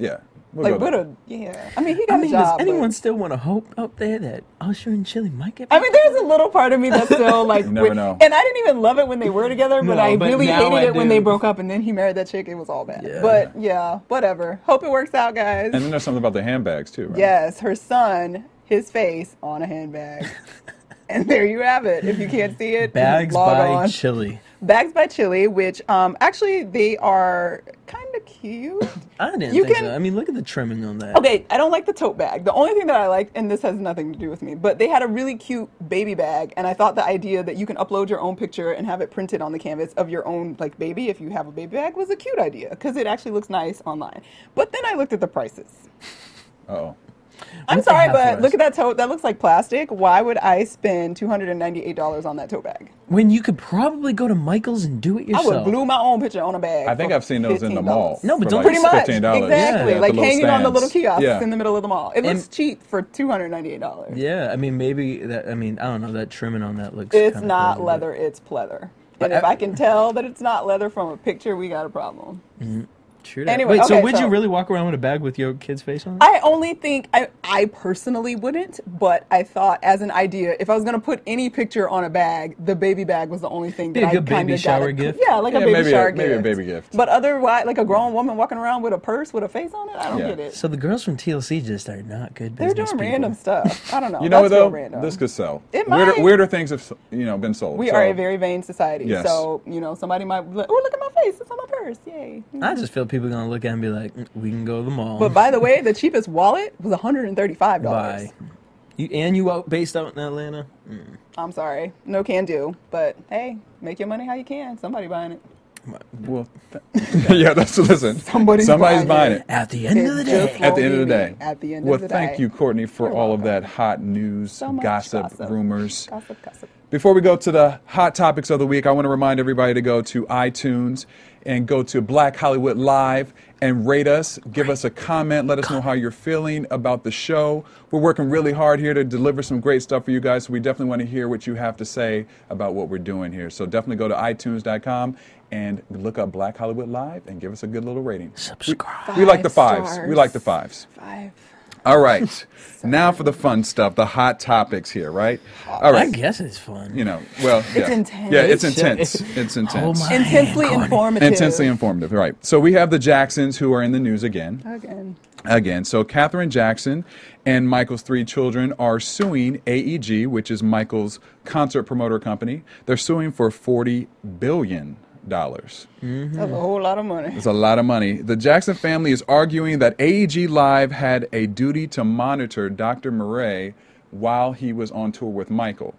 We'll like, go what there. a yeah. I mean, he got I mean, a job. does but- anyone still want to hope out there that Usher and Chili might get? I mean, there's a little part of me that's still like, You never with- know. and I didn't even love it when they were together, but No, I but really now hated I it when do. they broke up, and then he married that chick. It was all bad. Yeah. But yeah, whatever. Hope it works out, guys. And then there's something about the handbags too, right? Yes, her son, his face on a handbag, and there you have it. If you can't see it, Bags log by on. Chili. Bags by Chili, which um actually they are kind of cute. I didn't You think can- so. I mean, look at the trimming on that. Okay, I don't like the tote bag. The only thing that I liked, and this has nothing to do with me, but they had a really cute baby bag, and I thought the idea that you can upload your own picture and have it printed on the canvas of your own like baby if you have a baby bag was a cute idea because it actually looks nice online. But then I looked at the prices. Uh-oh. I'm What they sorry, have for but us? look at that tote. That looks like plastic. Why would I spend two hundred ninety-eight dollars on that tote bag? When you could probably go to Michael's and do it I yourself. would glue my own picture on a bag. I think for I've seen those in the fifteen mall. dollars. No, but for don't- like Pretty much, fifteen dollars. exactly. Yeah, like the little hanging on the little stands. kiosks Yeah. in the middle of the mall. It looks And- cheap for two hundred ninety-eight dollars. Yeah, I mean, maybe that. I mean, I don't know. That trimming on that looks. It's kinda not cool, but- leather, it's pleather. But And if I- I can tell that it's not leather from a picture, we got a problem. True that. Anyway, Wait, so okay, would you so- really walk around with a bag with your kid's face on it? I only think I, I personally wouldn't, but I thought as an idea, if I was going to put any picture on a bag, the baby bag was the only thing Be that a I good baby kinda shower gotta- gift? Yeah, like Yeah, a baby maybe a- shower maybe a gift. baby gift. But otherwise, like a grown woman walking around with a purse with a face on it, I don't Yeah. get it. So the girls from T L C just are not good They're business doing people. random stuff. I don't know. You know what That's real though? random. This could sell. It weirder, might. weirder things have you know been sold. We so. are a very vain society. Yes. So, you know, somebody might be like, oh, look at my face. It's on my purse. Yay. I just feel people are gonna look at it and be like, "Mm, "We can go to the mall." But by the way, the cheapest wallet was one hundred thirty-five dollars. Bye. You and you out based out in Atlanta. Mm. I'm sorry. No can do. But hey, make your money how you can. Somebody buying it. Well, th- yeah, that's listen. Somebody's Somebody's buying bine it. it. At the end It of the just day, At the won't end of the be day. me. At the end well, of the thank day. you, Courtney, for You're all of welcome. that hot news, So much gossip, gossip. rumors. Gossip, gossip. Before we go to the hot topics of the week, I want to remind everybody to go to iTunes and go to Black Hollywood Live and rate us. Give us a comment. Let us know how you're feeling about the show. We're working really hard here to deliver some great stuff for you guys, so we definitely want to hear what you have to say about what we're doing here. So definitely go to i tunes dot com and look up Black Hollywood Live and give us a good little rating. subscribe. We like the Five fives. stars. We like the fives. Five. All right. Now for the fun stuff, the hot topics here, right? All I right. guess it's fun. You know, well, yeah. intense. Yeah, it's It's- intense. It's intense. Oh my- Intensely Courtney. informative. Intensely informative, right. So we have the Jacksons who are in the news again. Again. Again. So Katherine Jackson and Michael's three children are suing A E G, which is Michael's concert promoter company. They're suing for forty billion dollars. That's a whole lot of money. It's a lot of money. The Jackson family is arguing that A E G Live had a duty to monitor Doctor Murray while he was on tour with Michael.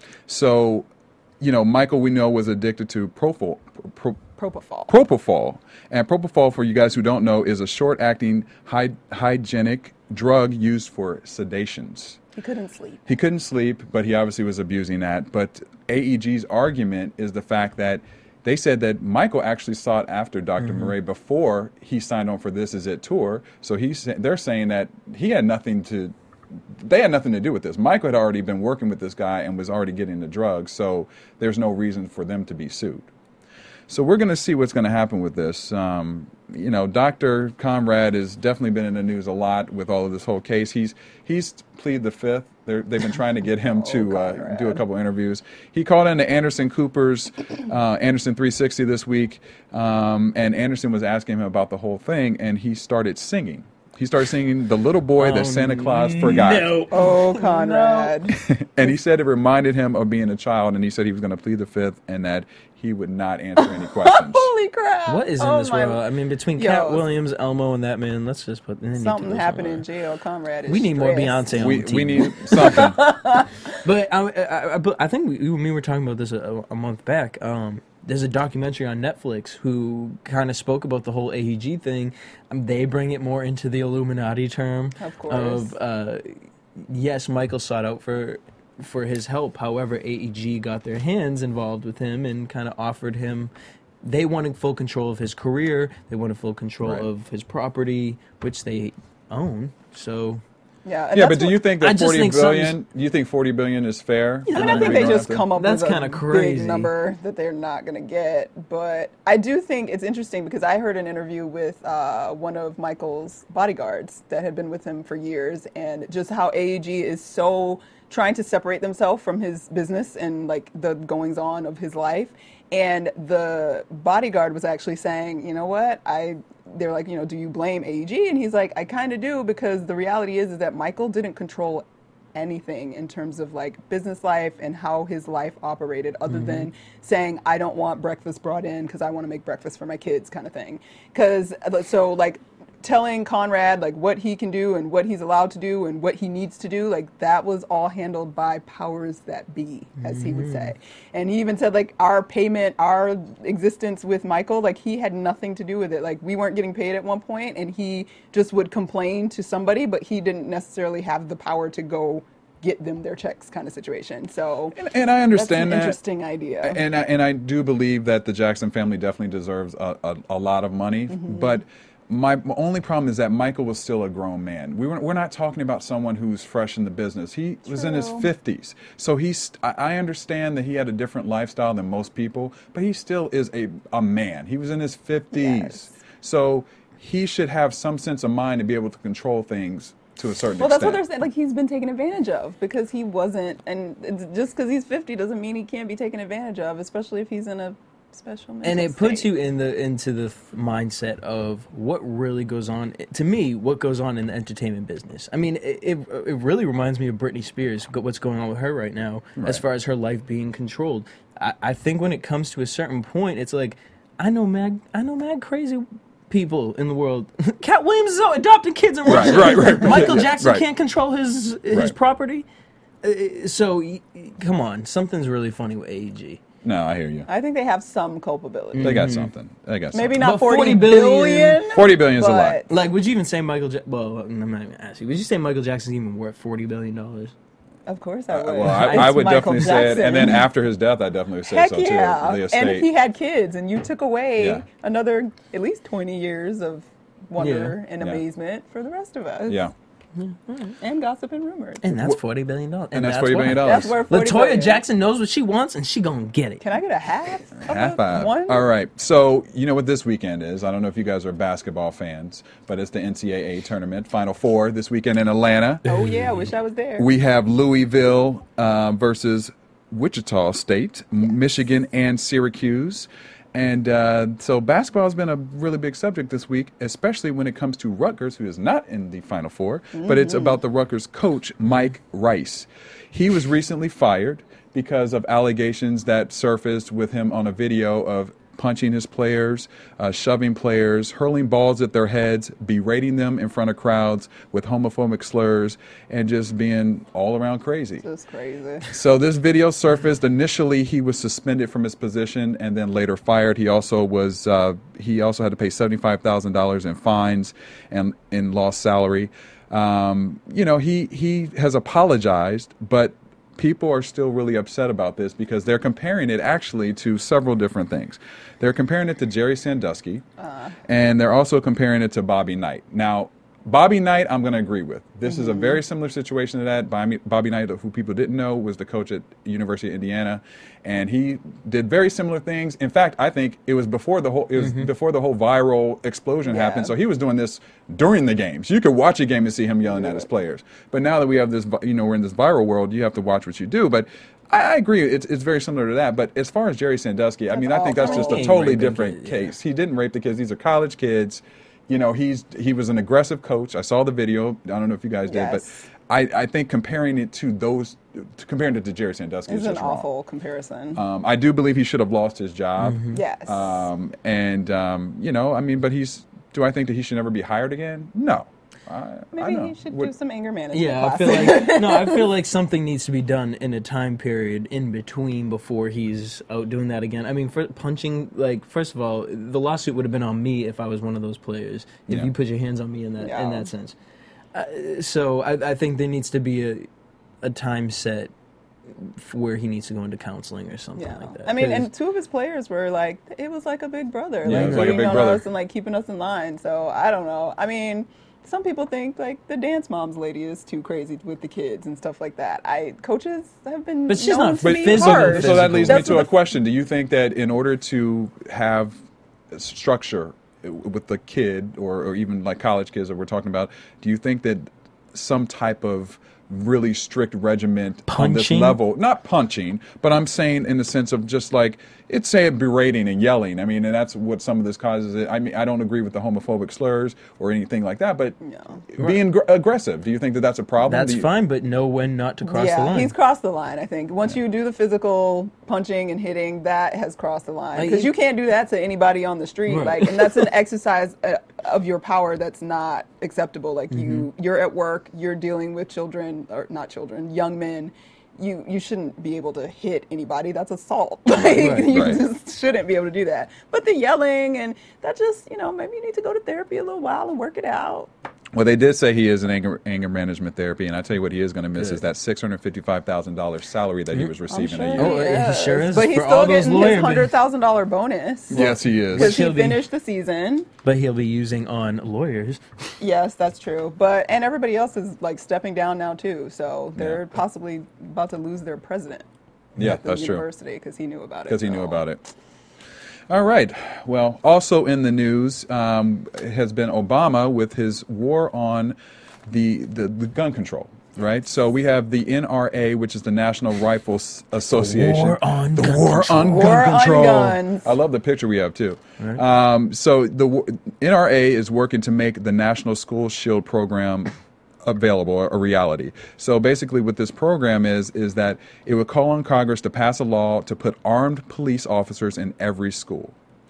So, you know, Michael, we know, was addicted to Propofol. Pro, Propofol. Propofol. And Propofol, for you guys who don't know, is a short-acting, hy- hygienic drug used for sedations. He couldn't sleep. He couldn't sleep, but he obviously was abusing that. But A E G's argument is the fact that they said that Michael actually sought after Doctor Murray before he signed on for This Is It tour. So he's, they're saying that he had nothing to, they had nothing to do with this. Michael had already been working with this guy and was already getting the drugs, so there's no reason for them to be sued. So we're going to see what's going to happen with this. Um, you know, Doctor Conrad has definitely been in the news a lot with all of this whole case. He's he's pleaded the fifth. They're, they've been trying to get him to uh, do a couple interviews. He called in to Anderson Cooper's uh, Anderson three sixty this week, um, and Anderson was asking him about the whole thing, and he started singing. He started singing "The Little Boy That Santa Claus Forgot." No. Oh, Conrad. And he said it reminded him of being a child, and he said he was going to plead the fifth and that he would not answer any questions. Holy crap. What is in Oh, this my- world? I mean, between Yo. Cat Williams, Elmo, and that man, let's just put they need to Something go happened in somewhere. jail. Conrad is We need more stressed. Beyonce on we the team. we need something. But I, I, I, but I think we, you and me were talking about this a, a month back. Um, there's a documentary on Netflix who kind of spoke about the whole A E G thing. Um, they bring it more into the Illuminati term Of course. of uh, yes, Michael sought out for for his help. However, A E G got their hands involved with him and kind of offered him. They wanted full control of his career. They wanted full control Right. of his property, which they own. So Yeah, and Yeah, that's but do what- you think I that just forty think billion? something's- Do you think forty billion is fair? I mean, And I then think we they don't just have to- come up That's with kinda a crazy. big number that they're not going to get. But I do think it's interesting because I heard an interview with uh, one of Michael's bodyguards that had been with him for years, and just how A E G is so trying to separate themselves from his business and like the goings on of his life. And the bodyguard was actually saying, you know what, I. They're like, you know, do you blame A E G? And he's like, I kind of do, because the reality is, is that Michael didn't control anything in terms of like business life and how his life operated, other mm-hmm. than saying, I don't want breakfast brought in because I want to make breakfast for my kids, kind of thing. Because so like telling Conrad like what he can do and what he's allowed to do and what he needs to do, like that was all handled by powers that be, as mm-hmm. he would say. And he even said like our payment, our existence with Michael, like he had nothing to do with it. Like we weren't getting paid at one point, and he just would complain to somebody, but he didn't necessarily have the power to go get them their checks, kind of situation. So and, and I understand that's an that interesting idea. And I, and I do believe that the Jackson family definitely deserves a, a, a lot of money, mm-hmm. but My, my only problem is that Michael was still a grown man. We were, we're not talking about someone who's fresh in the business. He True. was in his fifties. So he's, I, I understand that he had a different lifestyle than most people, but he still is a, a man. He was in his fifties. Yes. So he should have some sense of mind to be able to control things to a certain well, extent. Well, that's what they're saying. Like, he's been taken advantage of because he wasn't, and it's just because he's fifty doesn't mean he can't be taken advantage of, especially if he's in a special mental and it state. puts you in the into the mindset of what really goes on. To me, what goes on in the entertainment business. I mean, it it, it really reminds me of Britney Spears. What's going on with her right now, right. as far as her life being controlled. I, I think when it comes to a certain point, it's like I know mad I know mad crazy people in the world. Cat Williams is out adopting kids in Russia. Right, right, right. Michael yeah, Jackson right. can't control his his right. property. Uh, so y- come on, something's really funny with A E G. No, I hear you. I think they have some culpability. They got something. They got something. Maybe not But forty, forty billion. billion. forty billion is a lot. but- Like, would you even say Michael? Ja- well, I'm not even asking. Would you say Michael Jackson's even worth forty billion dollars? Of course I would. Uh, well, I, It's I would Michael definitely say it, Jackson. and then after his death, I definitely would say Heck so yeah. too. The estate. And if he had kids and you took away Yeah. another at least twenty years of wonder Yeah. and Yeah. amazement for the rest of us. yeah, And gossip and rumors. And that's forty billion dollars. and that's forty billion why. dollars. That's where forty Latoya billion. Jackson knows what she wants, and she gonna get it. Can I get a half? Of Half a five. One? All right. So you know what this weekend is. I don't know if you guys are basketball fans, but it's the N C double A tournament, Final Four this weekend in Atlanta. Oh yeah, I wish I was there. We have Louisville uh, versus Wichita State, Michigan, and Syracuse. And uh, so basketball has been a really big subject this week, especially when it comes to Rutgers, who is not in the Final Four, mm-hmm. but it's about the Rutgers coach, Mike Rice. He was recently fired because of allegations that surfaced with him on a video of punching his players, uh, shoving players, hurling balls at their heads, berating them in front of crowds with homophobic slurs, and just being all around crazy. Just crazy. So this video surfaced. Initially, he was suspended from his position and then later fired. He also was uh, he also had to pay seventy-five thousand dollars in fines and in lost salary. Um, you know, he he has apologized, but people are still really upset about this because they're comparing it actually to several different things. They're comparing it to Jerry Sandusky, uh. and they're also comparing it to Bobby Knight. Now, Bobby Knight, I'm going to agree with. This mm-hmm. is a very similar situation to that. Bobby, Bobby Knight, who people didn't know, was the coach at University of Indiana, and he did very similar things. In fact, I think it was before the whole it was mm-hmm. before the whole viral explosion yeah. happened. So he was doing this during the games. You could watch a game and see him yelling yeah. at his players. But now that we have this, you know, we're in this viral world, you have to watch what you do. But I, I agree, it's it's very similar to that. But as far as Jerry Sandusky, I mean, I think that's just a totally different kid, case. Yeah. He didn't rape the kids; these are college kids. You know, he's he was an aggressive coach. I saw the video. I don't know if you guys did, yes. but I, I think comparing it to those, to comparing it to Jerry Sandusky is is an just awful wrong. comparison. Um, I do believe he should have lost his job. Mm-hmm. Yes. Um, and um, you know, I mean, but he's. Do I think that he should never be hired again? No. I, Maybe I know. he should What, do some anger management Yeah, I classes. feel like no, I feel like something needs to be done in a time period in between before he's out doing that again. I mean, for punching, like first of all, the lawsuit would have been on me if I was one of those players. If Yeah. you put your hands on me in that in Yeah. that sense, uh, so I, I think there needs to be a a time set where he needs to go into counseling or something Yeah. like that. I mean, 'Cause- and two of his players were like, it was like a big brother, Yeah, it like was like a beating big on brother. us and like keeping us in line. So I don't know. I mean, some people think like the dance moms lady is too crazy with the kids and stuff like that. I coaches have been But she's known not to be physical. harsh. So that leads That's me to what a the- question. Do you think that in order to have structure with the kid or, or even like college kids that we're talking about, do you think that some type of really strict regiment on this Punching? level, not punching, but I'm saying in the sense of just like, it's saying berating and yelling. I mean, and that's what some of this causes. I mean, I don't agree with the homophobic slurs or anything like that, but No. being gr- aggressive, do you think that that's a problem? That's Do you- fine, but know when not to cross yeah, the line. he's crossed the line, I think. Once you do the physical punching and hitting, that has crossed the line. Like, Because you can't do that to anybody on the street. Right. Like, and that's an exercise uh, of your power that's not acceptable. Like, you, Mm-hmm. you're at work, you're dealing with children, or not children, young men. You, you shouldn't be able to hit anybody. That's assault. Like, Right, you right. just shouldn't be able to do that. But the yelling, and that just, you know, maybe you need to go to therapy a little while and work it out. Well, they did say he is in anger, anger management therapy, and I tell you what he is going to miss Good. is that six hundred fifty-five thousand dollars salary that he was I'm receiving sure a Oh, year. he is. sure is. But he's For still all those getting lawyer his men. one hundred thousand dollars bonus. Yes, he is. Because he he'll be- finished the season. But he'll be using on lawyers. Yes, that's true. But and everybody else is like stepping down now too. So they're possibly about to lose their president. Yeah, at the that's true. university because he knew about it. Because he knew So- about it. All right. Well, also in the news um, has been Obama with his war on the, the, the gun control. Right, so we have the N R A, which is the National Rifle Association. war on the gun war control. on gun War on control. guns. I love the picture we have too. Um, so the w- N R A is working to make the National School Shield program available, a reality. So basically what this program is, is that it would call on Congress to pass a law to put armed police officers in every school.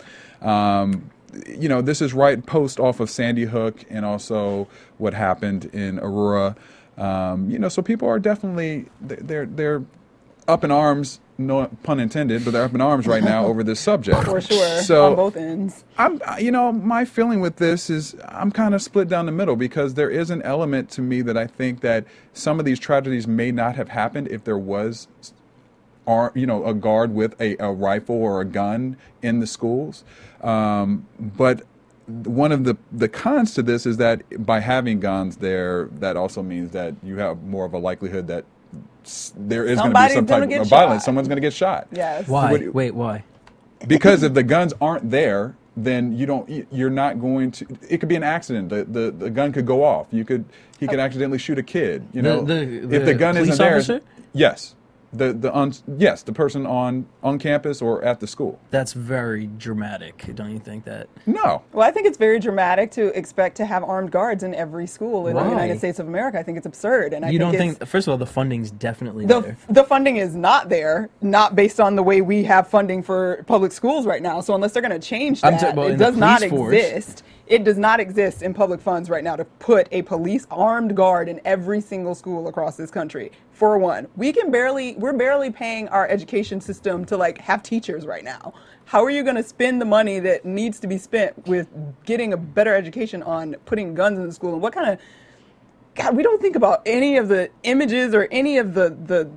Um, you know, this is right post off of Sandy Hook and also what happened in Aurora. Um, you know, so people are definitely, they're, they're up in arms, no pun intended, but they're up in arms right now over this subject. For sure, So on both ends. I'm, you know, my feeling with this is I'm kind of split down the middle because there is an element to me that I think that some of these tragedies may not have happened if there was, ar- you know, a guard with a, a rifle or a gun in the schools. Um, but one of the, the cons to this is that by having guns there, that also means that you have more of a likelihood that s- there is going to be Somebody's some type gonna get of violence. shot. Someone's going to get shot. Yes. Why? What- Wait, why? Because if the guns aren't there, then you don't. you- You're not going to. It could be an accident. The the, the gun could go off. You could. He could accidentally shoot a kid. You know. the- if the the gun police isn't there, officer? yes. The the on yes the person on on campus or at the school. That's very dramatic, don't you think that? No. Well, I think it's very dramatic to expect to have armed guards in every school in Why? the United States of America. I think it's absurd, and I you think don't it's, think, first of all, the funding's definitely the there. the funding is not there, not based on the way we have funding for public schools right now. So unless they're going to change I'm that, ta- well, it in the does not police force. exist. It does not exist in public funds right now to put a police armed guard in every single school across this country. For one, we can barely, we're barely paying our education system to like have teachers right now. How are you going to spend the money that needs to be spent with getting a better education on putting guns in the school? And what kind of, God, we don't think about any of the images or any of the, the,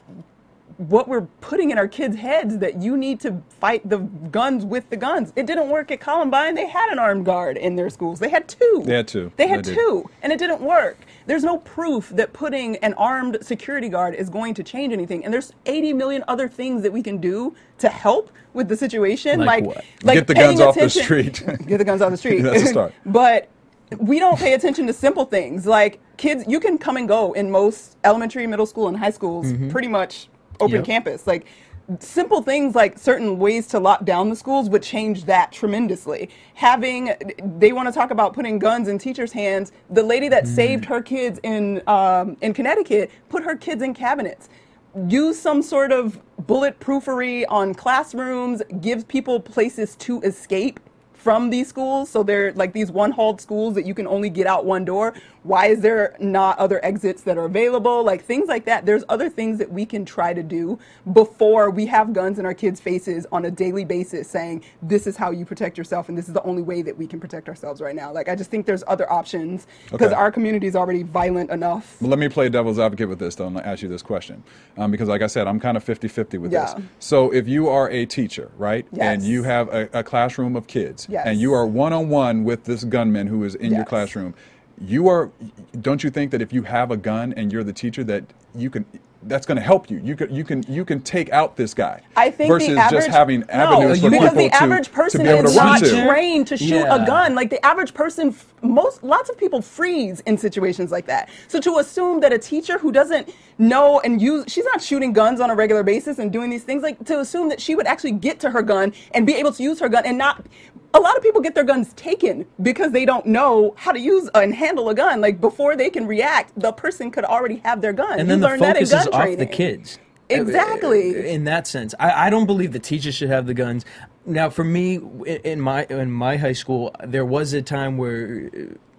what we're putting in our kids' heads that you need to fight the guns with the guns. It didn't work at Columbine. They had an armed guard in their schools. They had two. They had two. They had They did. two, and it didn't work. There's no proof that putting an armed security guard is going to change anything. And there's eighty million other things that we can do to help with the situation. Like Like, what? like Get the paying guns off the attention- street. Get the guns off the street. That's a start. But we don't pay attention to simple things. Like kids, you can come and go in most elementary, middle school, and high schools pretty much open Yep. campus. Like simple things like certain ways to lock down the schools would change that tremendously. Having, they want to talk about putting guns in teachers' hands. The lady that saved her kids in um, in Connecticut put her kids in cabinets. Use some sort of bulletproofery on classrooms, give people places to escape from these schools. So they're like these one-halled schools that you can only get out one door. Why is there not other exits that are available? Like things like that. There's other things that we can try to do before we have guns in our kids' faces on a daily basis saying, this is how you protect yourself and this is the only way that we can protect ourselves right now. Like I just think there's other options because Okay. our community is already violent enough. Well, let me play devil's advocate with this, though, and ask you this question. Um, because, like I said, I'm kind of fifty-fifty with Yeah. this. So if you are a teacher, right, and Yes. you have a, a classroom of kids, Yes. and you are one-on-one with this gunman who is in your Yes. classroom, you are, don't you think that if you have a gun and you're the teacher that you can, that's going to help you. You can you can you can take out this guy. I think versus the average, just having no, avenues for because people the average to, person to be able is to run not to. trained to shoot Yeah. a gun. Like the average person, most lots of people freeze in situations like that. So to assume that a teacher who doesn't know and use, she's not shooting guns on a regular basis and doing these things. Like to assume that she would actually get to her gun and be able to use her gun and not. A lot of people get their guns taken because they don't know how to use and handle a gun. Like before they can react, the person could already have their gun. And you then the learn that in focus gun is off training. the kids. Exactly. In that sense, I, I don't believe the teachers should have the guns. Now, for me, in my in my high school, there was a time where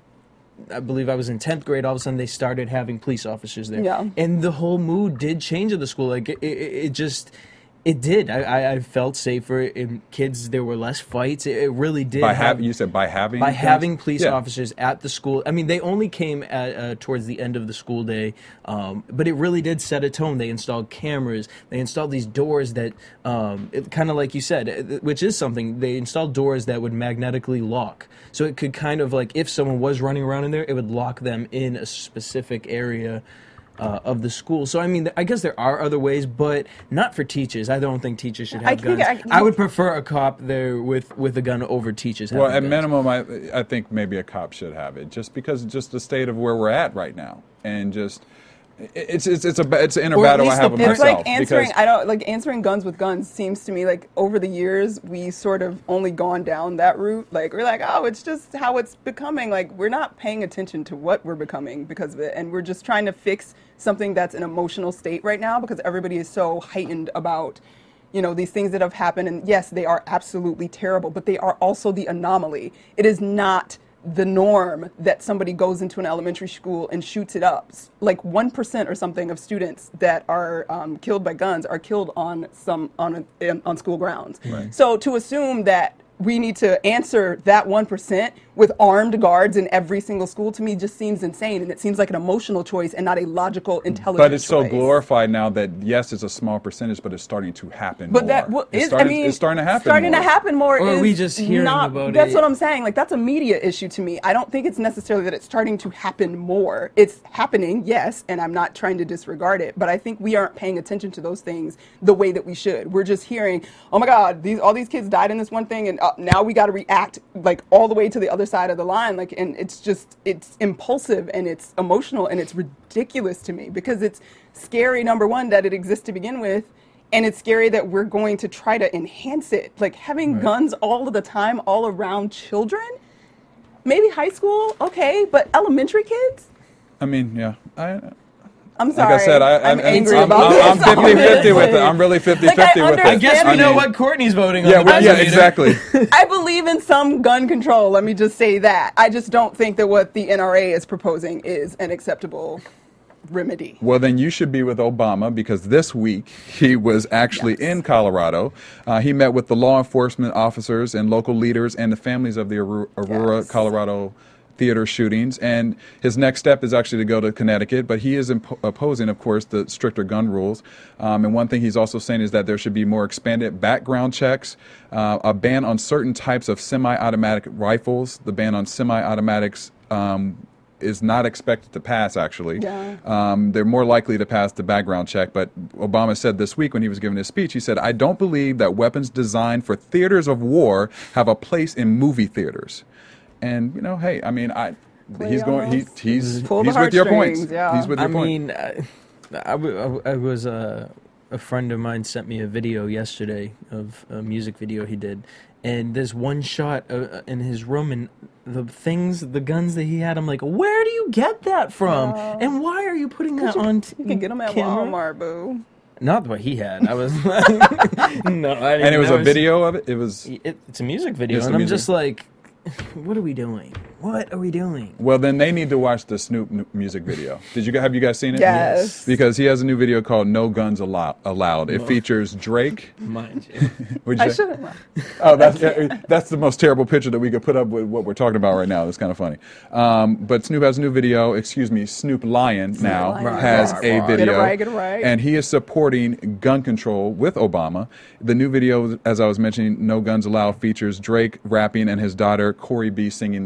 I believe I was in tenth grade. All of a sudden, they started having police officers there, Yeah. and the whole mood did change at the school. Like it, it, it just. It did. I, I, I felt safer. In kids, there were less fights. It, it really did. By have, having, you said by having by guns? having police Yeah. officers at the school. I mean, they only came at, uh, towards the end of the school day, um, but it really did set a tone. They installed cameras. They installed these doors that, um, kind of like you said, it- which is something. They installed doors that would magnetically lock, so it could kind of like if someone was running around in there, it would lock them in a specific area. Uh, of the school. So, I mean, I guess there are other ways, but not for teachers. I don't think teachers should have I think guns. I- I, would prefer a cop there with, with a gun over teachers Well, having at guns. minimum, I, I think maybe a cop should have it, just because it's just the state of where we're at right now, and just it's it's it's a ba- it's an inner Or at battle I least have the with It's myself. like answering. because I don't like answering guns with guns. Seems to me like over the years we sort of only gone down that route. Like we're like, oh, it's just how it's becoming. Like we're not paying attention to what we're becoming because of it, and we're just trying to fix something that's an emotional state right now because everybody is so heightened about, you know, these things that have happened. And yes, they are absolutely terrible, but they are also the anomaly. It is not the norm that somebody goes into an elementary school and shoots it up. Like one percent or something of students that are um, killed by guns are killed on some on a, in, on school grounds. Right. So to assume that we need to answer that one percent with armed guards in every single school to me just seems insane, and it seems like an emotional choice and not a logical, intelligent but it's so choice. glorified now that yes, it's a small percentage, but it's starting to happen. But more. that well, it's, is, starting, I mean, it's starting to happen. Starting more. to happen more. Or are is we just hearing not, about That's it? what I'm saying. Like that's a media issue to me. I don't think it's necessarily that it's starting to happen more. It's happening, yes, and I'm not trying to disregard it. But I think we aren't paying attention to those things the way that we should. We're just hearing, oh my God, these all these kids died in this one thing, and uh, now we got to react like all the way to the other side of the line. Like, and it's just it's impulsive and it's emotional and it's ridiculous to me because it's scary. Number one, that it exists to begin with. And it's scary that we're going to try to enhance it. Like having Right. guns all of the time, all around children. Maybe high school, okay, but elementary kids? I mean, yeah. I, I'm like sorry. I said, I, I'm I'm, angry I'm, about I'm, this. I'm fifty-fifty with it. I'm really fifty-fifty Like, I with it. I guess we I know mean, what Courtney's voting Yeah, on. we, the yeah, resonator. exactly. I believe in some gun control. Let me just say that. I just don't think that what the N R A is proposing is an acceptable remedy. Well, then you should be with Obama because this week he was actually Yes. in Colorado. Uh, he met with the law enforcement officers and local leaders and the families of the Aurora, Aurora Yes. Colorado theater shootings. And his next step is actually to go to Connecticut, but he is impo- opposing, of course, the stricter gun rules. Um, and one thing he's also saying is that there should be more expanded background checks, uh, a ban on certain types of semi-automatic rifles, the ban on semi-automatics. Um, is not expected to pass, actually. Yeah. Um, they're more likely to pass the background check. But Obama said this week when he was giving his speech, he said, I don't believe that weapons designed for theaters of war have a place in movie theaters. And, you know, hey, I mean, I Play he's going, he, almost. he's, Pull the he's with your heartstrings, points. yeah. He's with your I point. mean, I, I, w- I was uh, a friend of mine sent me a video yesterday of a music video he did, and there's one shot uh, in his room and the things, the guns that he had. I'm like, where do you get that from? Yeah. And why are you putting that on? T- You can get them at camera? Walmart, boo. Not what he had. I was no, I didn't. And it was I a video of it? It was... It, it's a music video, It's a and I'm music- just like, what are we doing? What are we doing? Well, then they need to watch the Snoop n- music video. Did you have you guys seen it? Yes. Because he has a new video called "No Guns Allow- Allowed." It features Drake. Mind you. What'd you I say? shouldn't laugh. Oh, that's yeah, that's the most terrible picture that we could put up with what we're talking about right now. That's kind of funny. Um, but Snoop has a new video. Excuse me, Snoop Lion now Lion. has Right, a right. video, Get it right, get it right. and he is supporting gun control with Obama. The new video, as I was mentioning, "No Guns Allowed," features Drake rapping and his daughter Corey B singing the chorus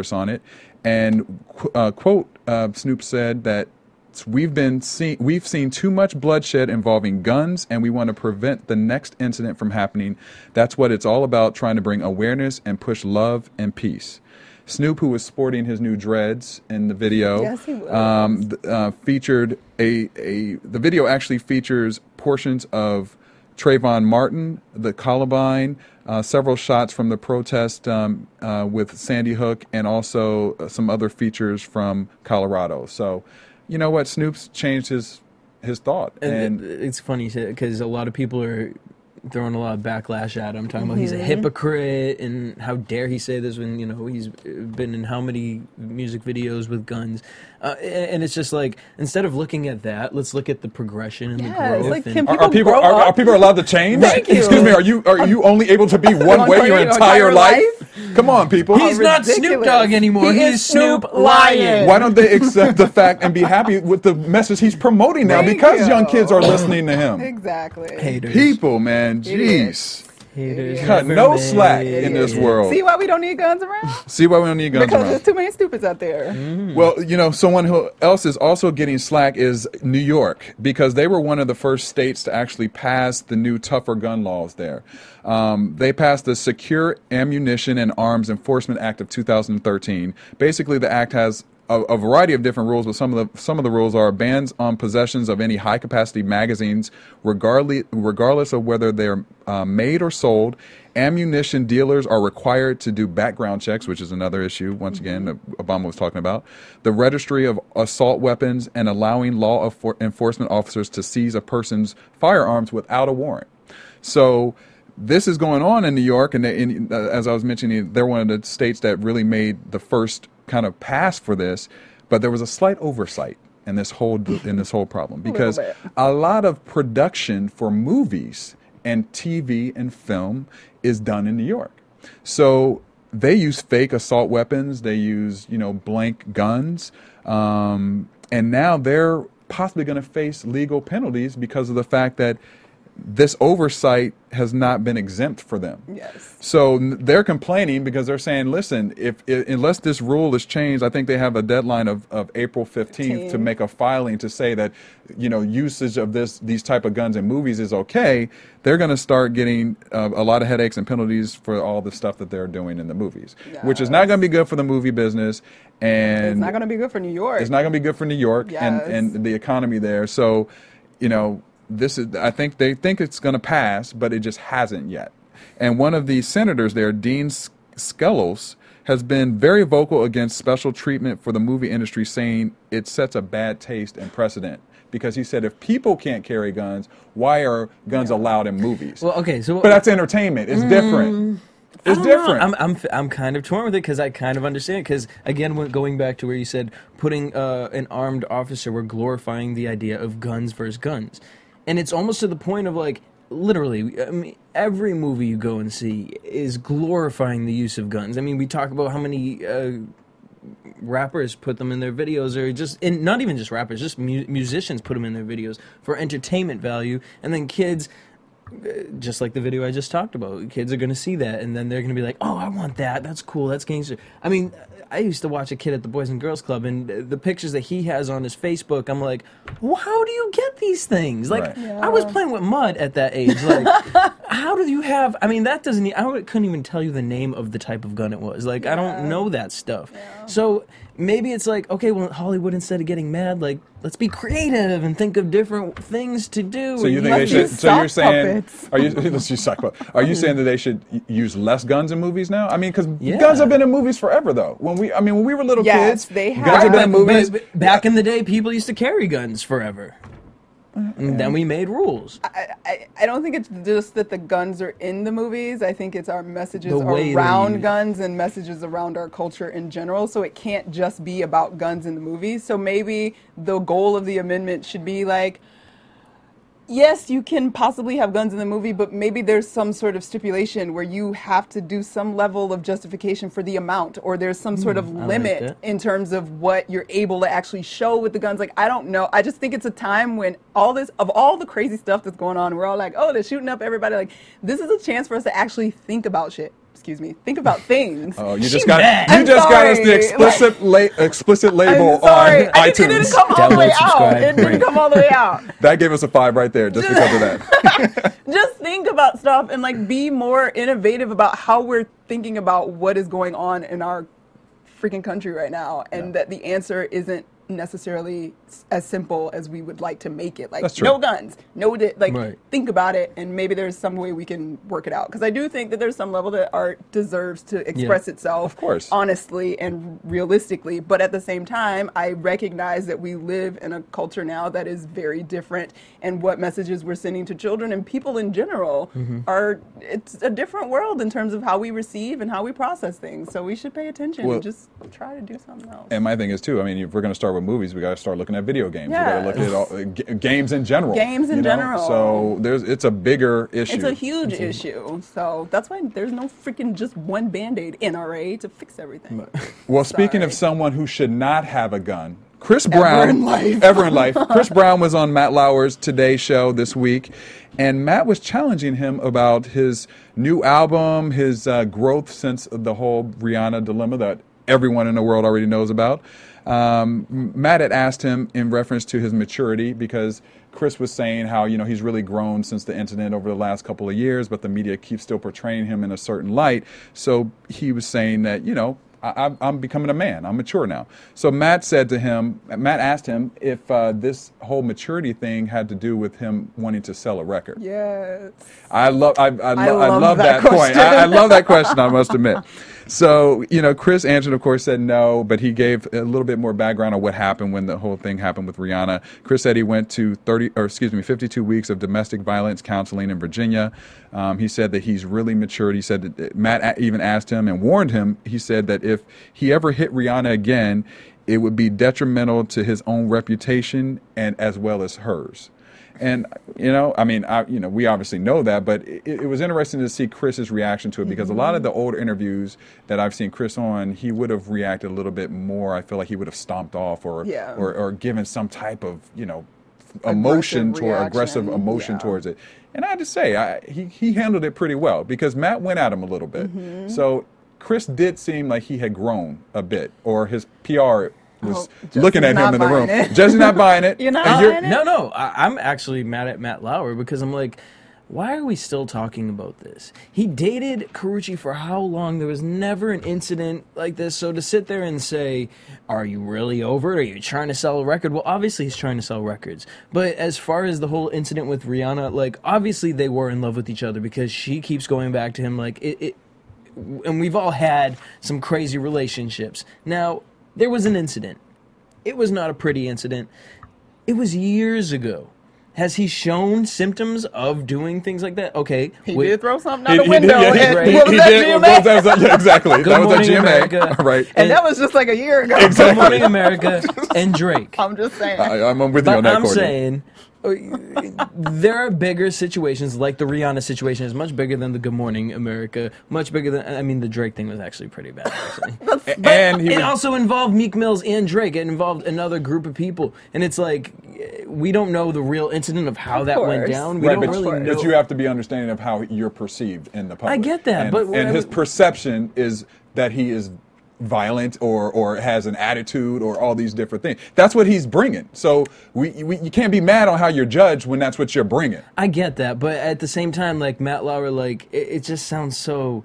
course on it. And uh, quote, uh, Snoop said that we've been see- we've seen too much bloodshed involving guns, and we want to prevent the next incident from happening. That's what it's all about, trying to bring awareness and push love and peace. Snoop, who was sporting his new dreads in the video, Yes, he was. um, th- uh, featured a, a the video actually features portions of Trayvon Martin, the Columbine, uh, several shots from the protest um, uh, with Sandy Hook, and also uh, some other features from Colorado. So, you know what? Snoop's changed his his thought, And, and it- it's funny because a lot of people are throwing a lot of backlash at him, talking about he's a hypocrite and how dare he say this when, you know, he's been in how many music videos with guns. Uh, and, and it's just like, instead of looking at that, let's look at the progression and Yeah, the growth. it's like, and, can Are, are People people grow are, are up. people allowed to change? Thank you. Excuse me. Are you are you only able to be one One way way your your entire entire life? life? Come on, people. he's not Snoop ridiculous. Dogg anymore. He He's is Snoop Snoop Lion. Lion. Why don't they accept the fact and be happy with the message he's promoting now? Thank Because you. young kids are listening to him. Exactly. Haters. People, man, Idiots. jeez. Haters Cut never no made slack it. in this world. See why we don't need guns around? See why we don't need guns Because around. there's too many stupids out there. Well, you know, someone who else is also getting slack is New York, because they were one of the first states to actually pass the new tougher gun laws there. Um, they passed the Secure Ammunition and Arms Enforcement Act of two thousand thirteen. Basically, the act has a, a variety of different rules, but some of the some of the rules are bans on possessions of any high capacity magazines, regardless regardless of whether they're uh, made or sold. Ammunition dealers are required to do background checks, which is another issue, once again, that Obama was talking about. The registry of assault weapons, and allowing law enfor- enforcement officers to seize a person's firearms without a warrant. So this is going on in New York, and, they, and uh, as I was mentioning, they're one of the states that really made the first kind of pass for this, but there was a slight oversight in this whole in this whole problem, because bit. a lot of production for movies and T V and film is done in New York. So they use fake assault weapons. They use, you know, blank guns. Um, and now they're possibly going to face legal penalties because of the fact that this oversight has not been exempt for them. Yes. So n- they're complaining because they're saying, listen, if, i unless this rule is changed, I think they have a deadline of, of April fifteenth to fifteen. make a filing to say that, you know, usage of this these type of guns in movies is okay. They're going to start getting uh, a lot of headaches and penalties for all the stuff that they're doing in the movies, which is not going to be good for the movie business. And It's not going to be good for New York. it's not going to be good for New York Yes. and, and the economy there. So, you know, this is, I think they think it's going to pass, but it just hasn't yet. And one of the senators there, Dean Skelos, has been very vocal against special treatment for the movie industry, saying it sets a bad taste and precedent. Because he said, if people can't carry guns, why are guns allowed in movies? Well, okay, so But that's entertainment. It's different. I It's don't know. different. I'm, I'm, I'm kind of torn with it because I kind of understand. Because again, when, going back to where you said putting uh, an armed officer, we're glorifying the idea of guns versus guns, and it's almost to the point of like literally. I mean, every movie you go and see is glorifying the use of guns. I mean, we talk about how many uh, rappers put them in their videos, or just and not even just rappers, just mu- musicians put them in their videos for entertainment value, and then kids. Just like the video I just talked about, kids are going to see that, and then they're going to be like, "Oh, I want that. That's cool. That's gangster." I mean, I used to watch a kid at the Boys and Girls Club, and the pictures that he has on his Facebook, I'm like, well, "How do you get these things?" Like, Right. Yeah. I was playing with mud at that age. Like, how do you have? I mean, that doesn't. e- I couldn't even tell you the name of the type of gun it was. Like, I don't Yeah. know that stuff. So maybe it's like, okay, well, Hollywood, instead of getting mad, like, let's be creative and think of different things to do. So you And think they Let's should? use So you're sock saying? puppets. Are you? Let's use sock puppets. Are you saying that they should y- use less guns in movies now? I mean, because Yeah. guns have been in movies forever, though. When we, I mean, when we were little Yes, kids, they guns have. have been in But- movies. but- but back in the day, people used to carry guns forever. And then we made rules. I, I, I don't think it's just that the guns are in the movies. I think it's our messages The way they around use- guns and messages around our culture in general. So it can't just be about guns in the movies. So maybe the goal of the amendment should be like, yes, you can possibly have guns in the movie, but maybe there's some sort of stipulation where you have to do some level of justification for the amount, or there's some sort of like limit that. in terms of what you're able to actually show with the guns. Like, I don't know. I just think it's a time when all this, of all the crazy stuff that's going on, we're all like, oh, they're shooting up everybody. Like, this is a chance for us to actually think about shit excuse me, think about things. Oh, you She just got mad. you I'm just got us the sorry. explicit la- explicit label I'm sorry. on I, iTunes. It didn't come all the way Download, out. subscribe, It didn't rate. come all the way out. That gave us a five right there, just because of that. Just think about stuff and like be more innovative about how we're thinking about what is going on in our freaking country right now, and Yeah. that the answer isn't necessarily s- as simple as we would like to make it. Like That's true. no guns, no di- like Right. think about it, and maybe there's some way we can work it out. Because I do think that there's some level that art deserves to express itself, Of course. honestly and realistically. But at the same time, I recognize that we live in a culture now that is very different, and what messages we're sending to children and people in general Mm-hmm. are, it's a different world in terms of how we receive and how we process things. So we should pay attention Well- and just try to do something else. And my thing is too. I mean, if we're going to start with movies, we got to start looking at video games. We got to Yes. look at all, uh, g- games in general. Games in you know? general. So there's it's a bigger issue. It's a huge issue. So that's why there's no freaking just one Band-Aid N R A to fix everything. Well, speaking of Sorry. someone who should not have a gun, Chris Brown. in life. Ever in life. Chris Brown was on Matt Lauer's Today Show this week, and Matt was challenging him about his new album, his uh, growth since the whole Rihanna dilemma that everyone in the world already knows about. Um, Matt had asked him in reference to his maturity, because Chris was saying how, you know, he's really grown since the incident over the last couple of years, but the media keeps still portraying him in a certain light. So he was saying that, you know, I, I'm- I'm becoming a man. I'm mature now. So Matt said to him, Matt asked him if uh, this whole maturity thing had to do with him wanting to sell a record. Yes. I love, I, I, lo- I love love that that, point. question. I, I love that question, I must admit. So, you know, Chris answered, of course, said no, but he gave a little bit more background on what happened when the whole thing happened with Rihanna. Chris said he went to thirty, or excuse me, fifty-two weeks of domestic violence counseling in Virginia. Um, he said that he's really matured. He said that Matt a- even asked him and warned him. He said that if he ever hit Rihanna again, it would be detrimental to his own reputation and as well as hers. And, you know, I mean, I, you know, we obviously know that, but it, it was interesting to see Chris's reaction to it, because a lot of the old interviews that I've seen Chris on, he would have reacted a little bit more. I feel like he would have stomped off or, Yeah. or, or given some type of, you know, emotion Aggressive toward aggressive reaction, emotion yeah. towards it. And I have to say, I, he, he handled it pretty well, because Matt went at him a little bit. Mm-hmm. So Chris did seem like he had grown a bit, or his P R was Oh, Jesse's looking at him not in the room. buying it. Jesse's not buying it. You're not And buying it? No, no, I, I'm actually mad at Matt Lauer, because I'm like, why are we still talking about this? He dated Karrueche for how long? There was never an incident like this. So to sit there and say, are you really over it? Are you trying to sell a record? Well, obviously he's trying to sell records. But as far as the whole incident with Rihanna, like, obviously they were in love with each other, because she keeps going back to him. Like, it, it and we've all had some crazy relationships. Now, there was an incident. It was not a pretty incident. It was years ago. Has he shown symptoms of doing things like that? Okay. He wait- did throw something He- out the he window. did, yeah, and he- what was he that, did- G M A? that was- that was- yeah, exactly. Good that was a Morning G M A. America. Right. And that was just like a year ago. Good Morning America and Drake. I'm just saying. I, I'm with you on But that, I'm Courtney. saying uh, there are bigger situations, like the Rihanna situation is much bigger than the Good Morning America, much bigger than, I mean, the Drake thing was actually pretty bad, actually. A- and he It was, also involved Meek Mills and Drake. It involved another group of people. And it's like, eh, we don't know the real incident of how Of that went course. down. We right, don't but, really know. but you have to be understanding of how you're perceived in the public. I get that, and, but and whatever- his perception is that he is violent or or has an attitude or all these different things. That's what he's bringing. So we, we you can't be mad on how you're judged when that's what you're bringing. I get that, but at the same time, like Matt Lauer, like it, it just sounds so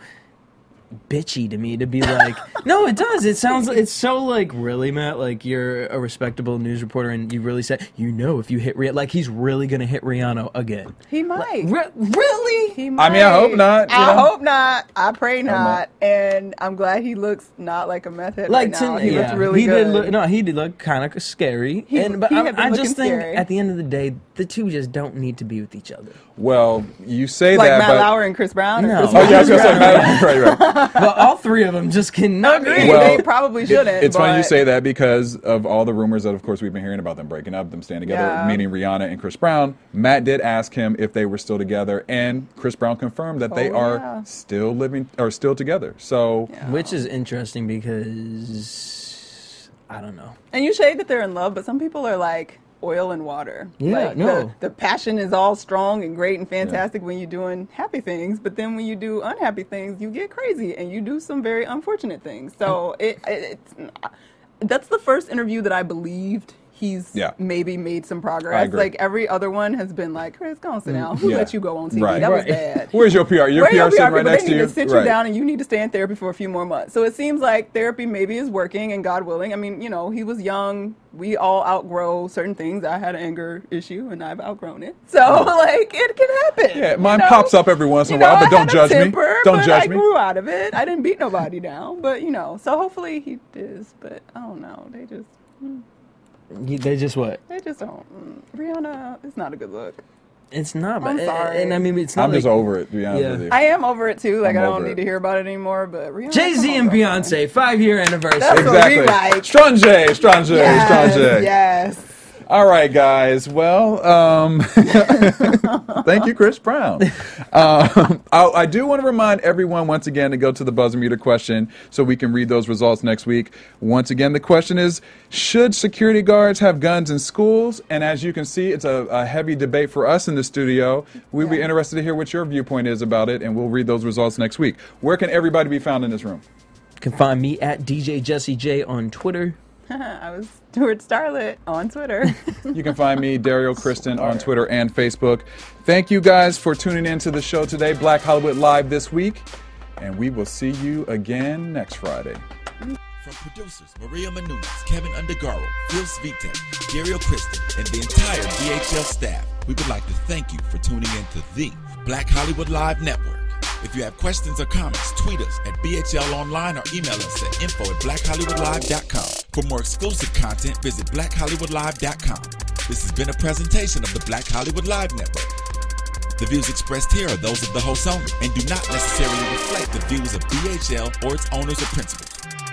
bitchy to me to be like, no, it does. It sounds, it's so like, really, Matt, like you're a respectable news reporter and you really said, you know, if you hit Rihanna, like he's really gonna hit Rihanna again. He might. Re- really? He might. I mean, I hope not, you I know. hope not. I pray not. not. And I'm glad he looks not like a meth head Like right now. to, He yeah, looks really he good. did look, no, he did look kind of scary. He- and but he I, had been I just looking think scary. at the end of the day, the two just don't need to be with each other. Well, you say like that, Matt but Lauer and Chris Brown. Or No. Chris oh yeah, I was gonna say Brown? Matt, right, right. But all three of them just cannot Agreed. be. Well, they probably shouldn't. It- it's funny you but- say that because of all the rumors that, of course, we've been hearing about them breaking up, them staying together, Yeah. meaning Rihanna and Chris Brown. Matt did ask him if they were still together, and Chris Brown confirmed that they Oh, are yeah. still living or still together. So Which is interesting because I don't know. And you say that they're in love, but some people are like, oil and water. Yeah, like, no. The, the passion is all strong and great and fantastic yeah. when you're doing happy things, but then when you do unhappy things, you get crazy and you do some very unfortunate things. So it, it it's that's the first interview that I believed he's yeah. maybe made some progress. Like every other one has been like, Chris, go on, sit down. Who yeah. let you go on T V? Right. That right. was bad. Where's your P R? Your Where P R sitting right next they to you. They need to sit right. you down and you need to stay in therapy for a few more months. So it seems like therapy maybe is working, and God willing. I mean, you know, he was young. We all outgrow certain things. I had an anger issue and I've outgrown it. So like it can happen. Yeah, mine you know? pops up every once in a while, know, but don't judge temper, me. Don't but judge I me. I grew out of it. I didn't beat nobody down, but you know, so hopefully he is, but I don't know. They just mm. They just what? They just don't. Mm, Rihanna, it's not a good look. It's not. I'm but, sorry. And I mean, it's not. I'm like, just over it, to be honest yeah. with you. I am over it too. Like I'm I don't over need it. to hear about it anymore. But Rihanna, Jay Z come and on, girlfriend. Beyonce five year anniversary. That's what Exactly. we like. Strange, strange, Yes, strange. yes. All right, guys. Well, um, thank you, Chris Brown. Um, I, I do want to remind everyone once again to go to the buzzer meter question so we can read those results next week. Once again, the question is, should security guards have guns in schools? And as you can see, it's a, a heavy debate for us in the studio. We'd be Yeah. interested to hear what your viewpoint is about it, and we'll read those results next week. Where can everybody be found in this room? You can find me at D J Jesse J on Twitter. I was Stuart Starlet on Twitter. You can find me, Dario Kristen, on Twitter and Facebook. Thank you guys for tuning in to the show today, Black Hollywood Live this week. And we will see you again next Friday. From producers Maria Menounos, Kevin Undergaro, Phil Svitek, Dario Kristen, and the entire B H L staff, we would like to thank you for tuning in to the Black Hollywood Live Network. If you have questions or comments, tweet us at B H L Online or email us at info at black hollywood live dot com. For more exclusive content, visit black hollywood live dot com. This has been a presentation of the Black Hollywood Live Network. The views expressed here are those of the host only and do not necessarily reflect the views of B H L or its owners or principals.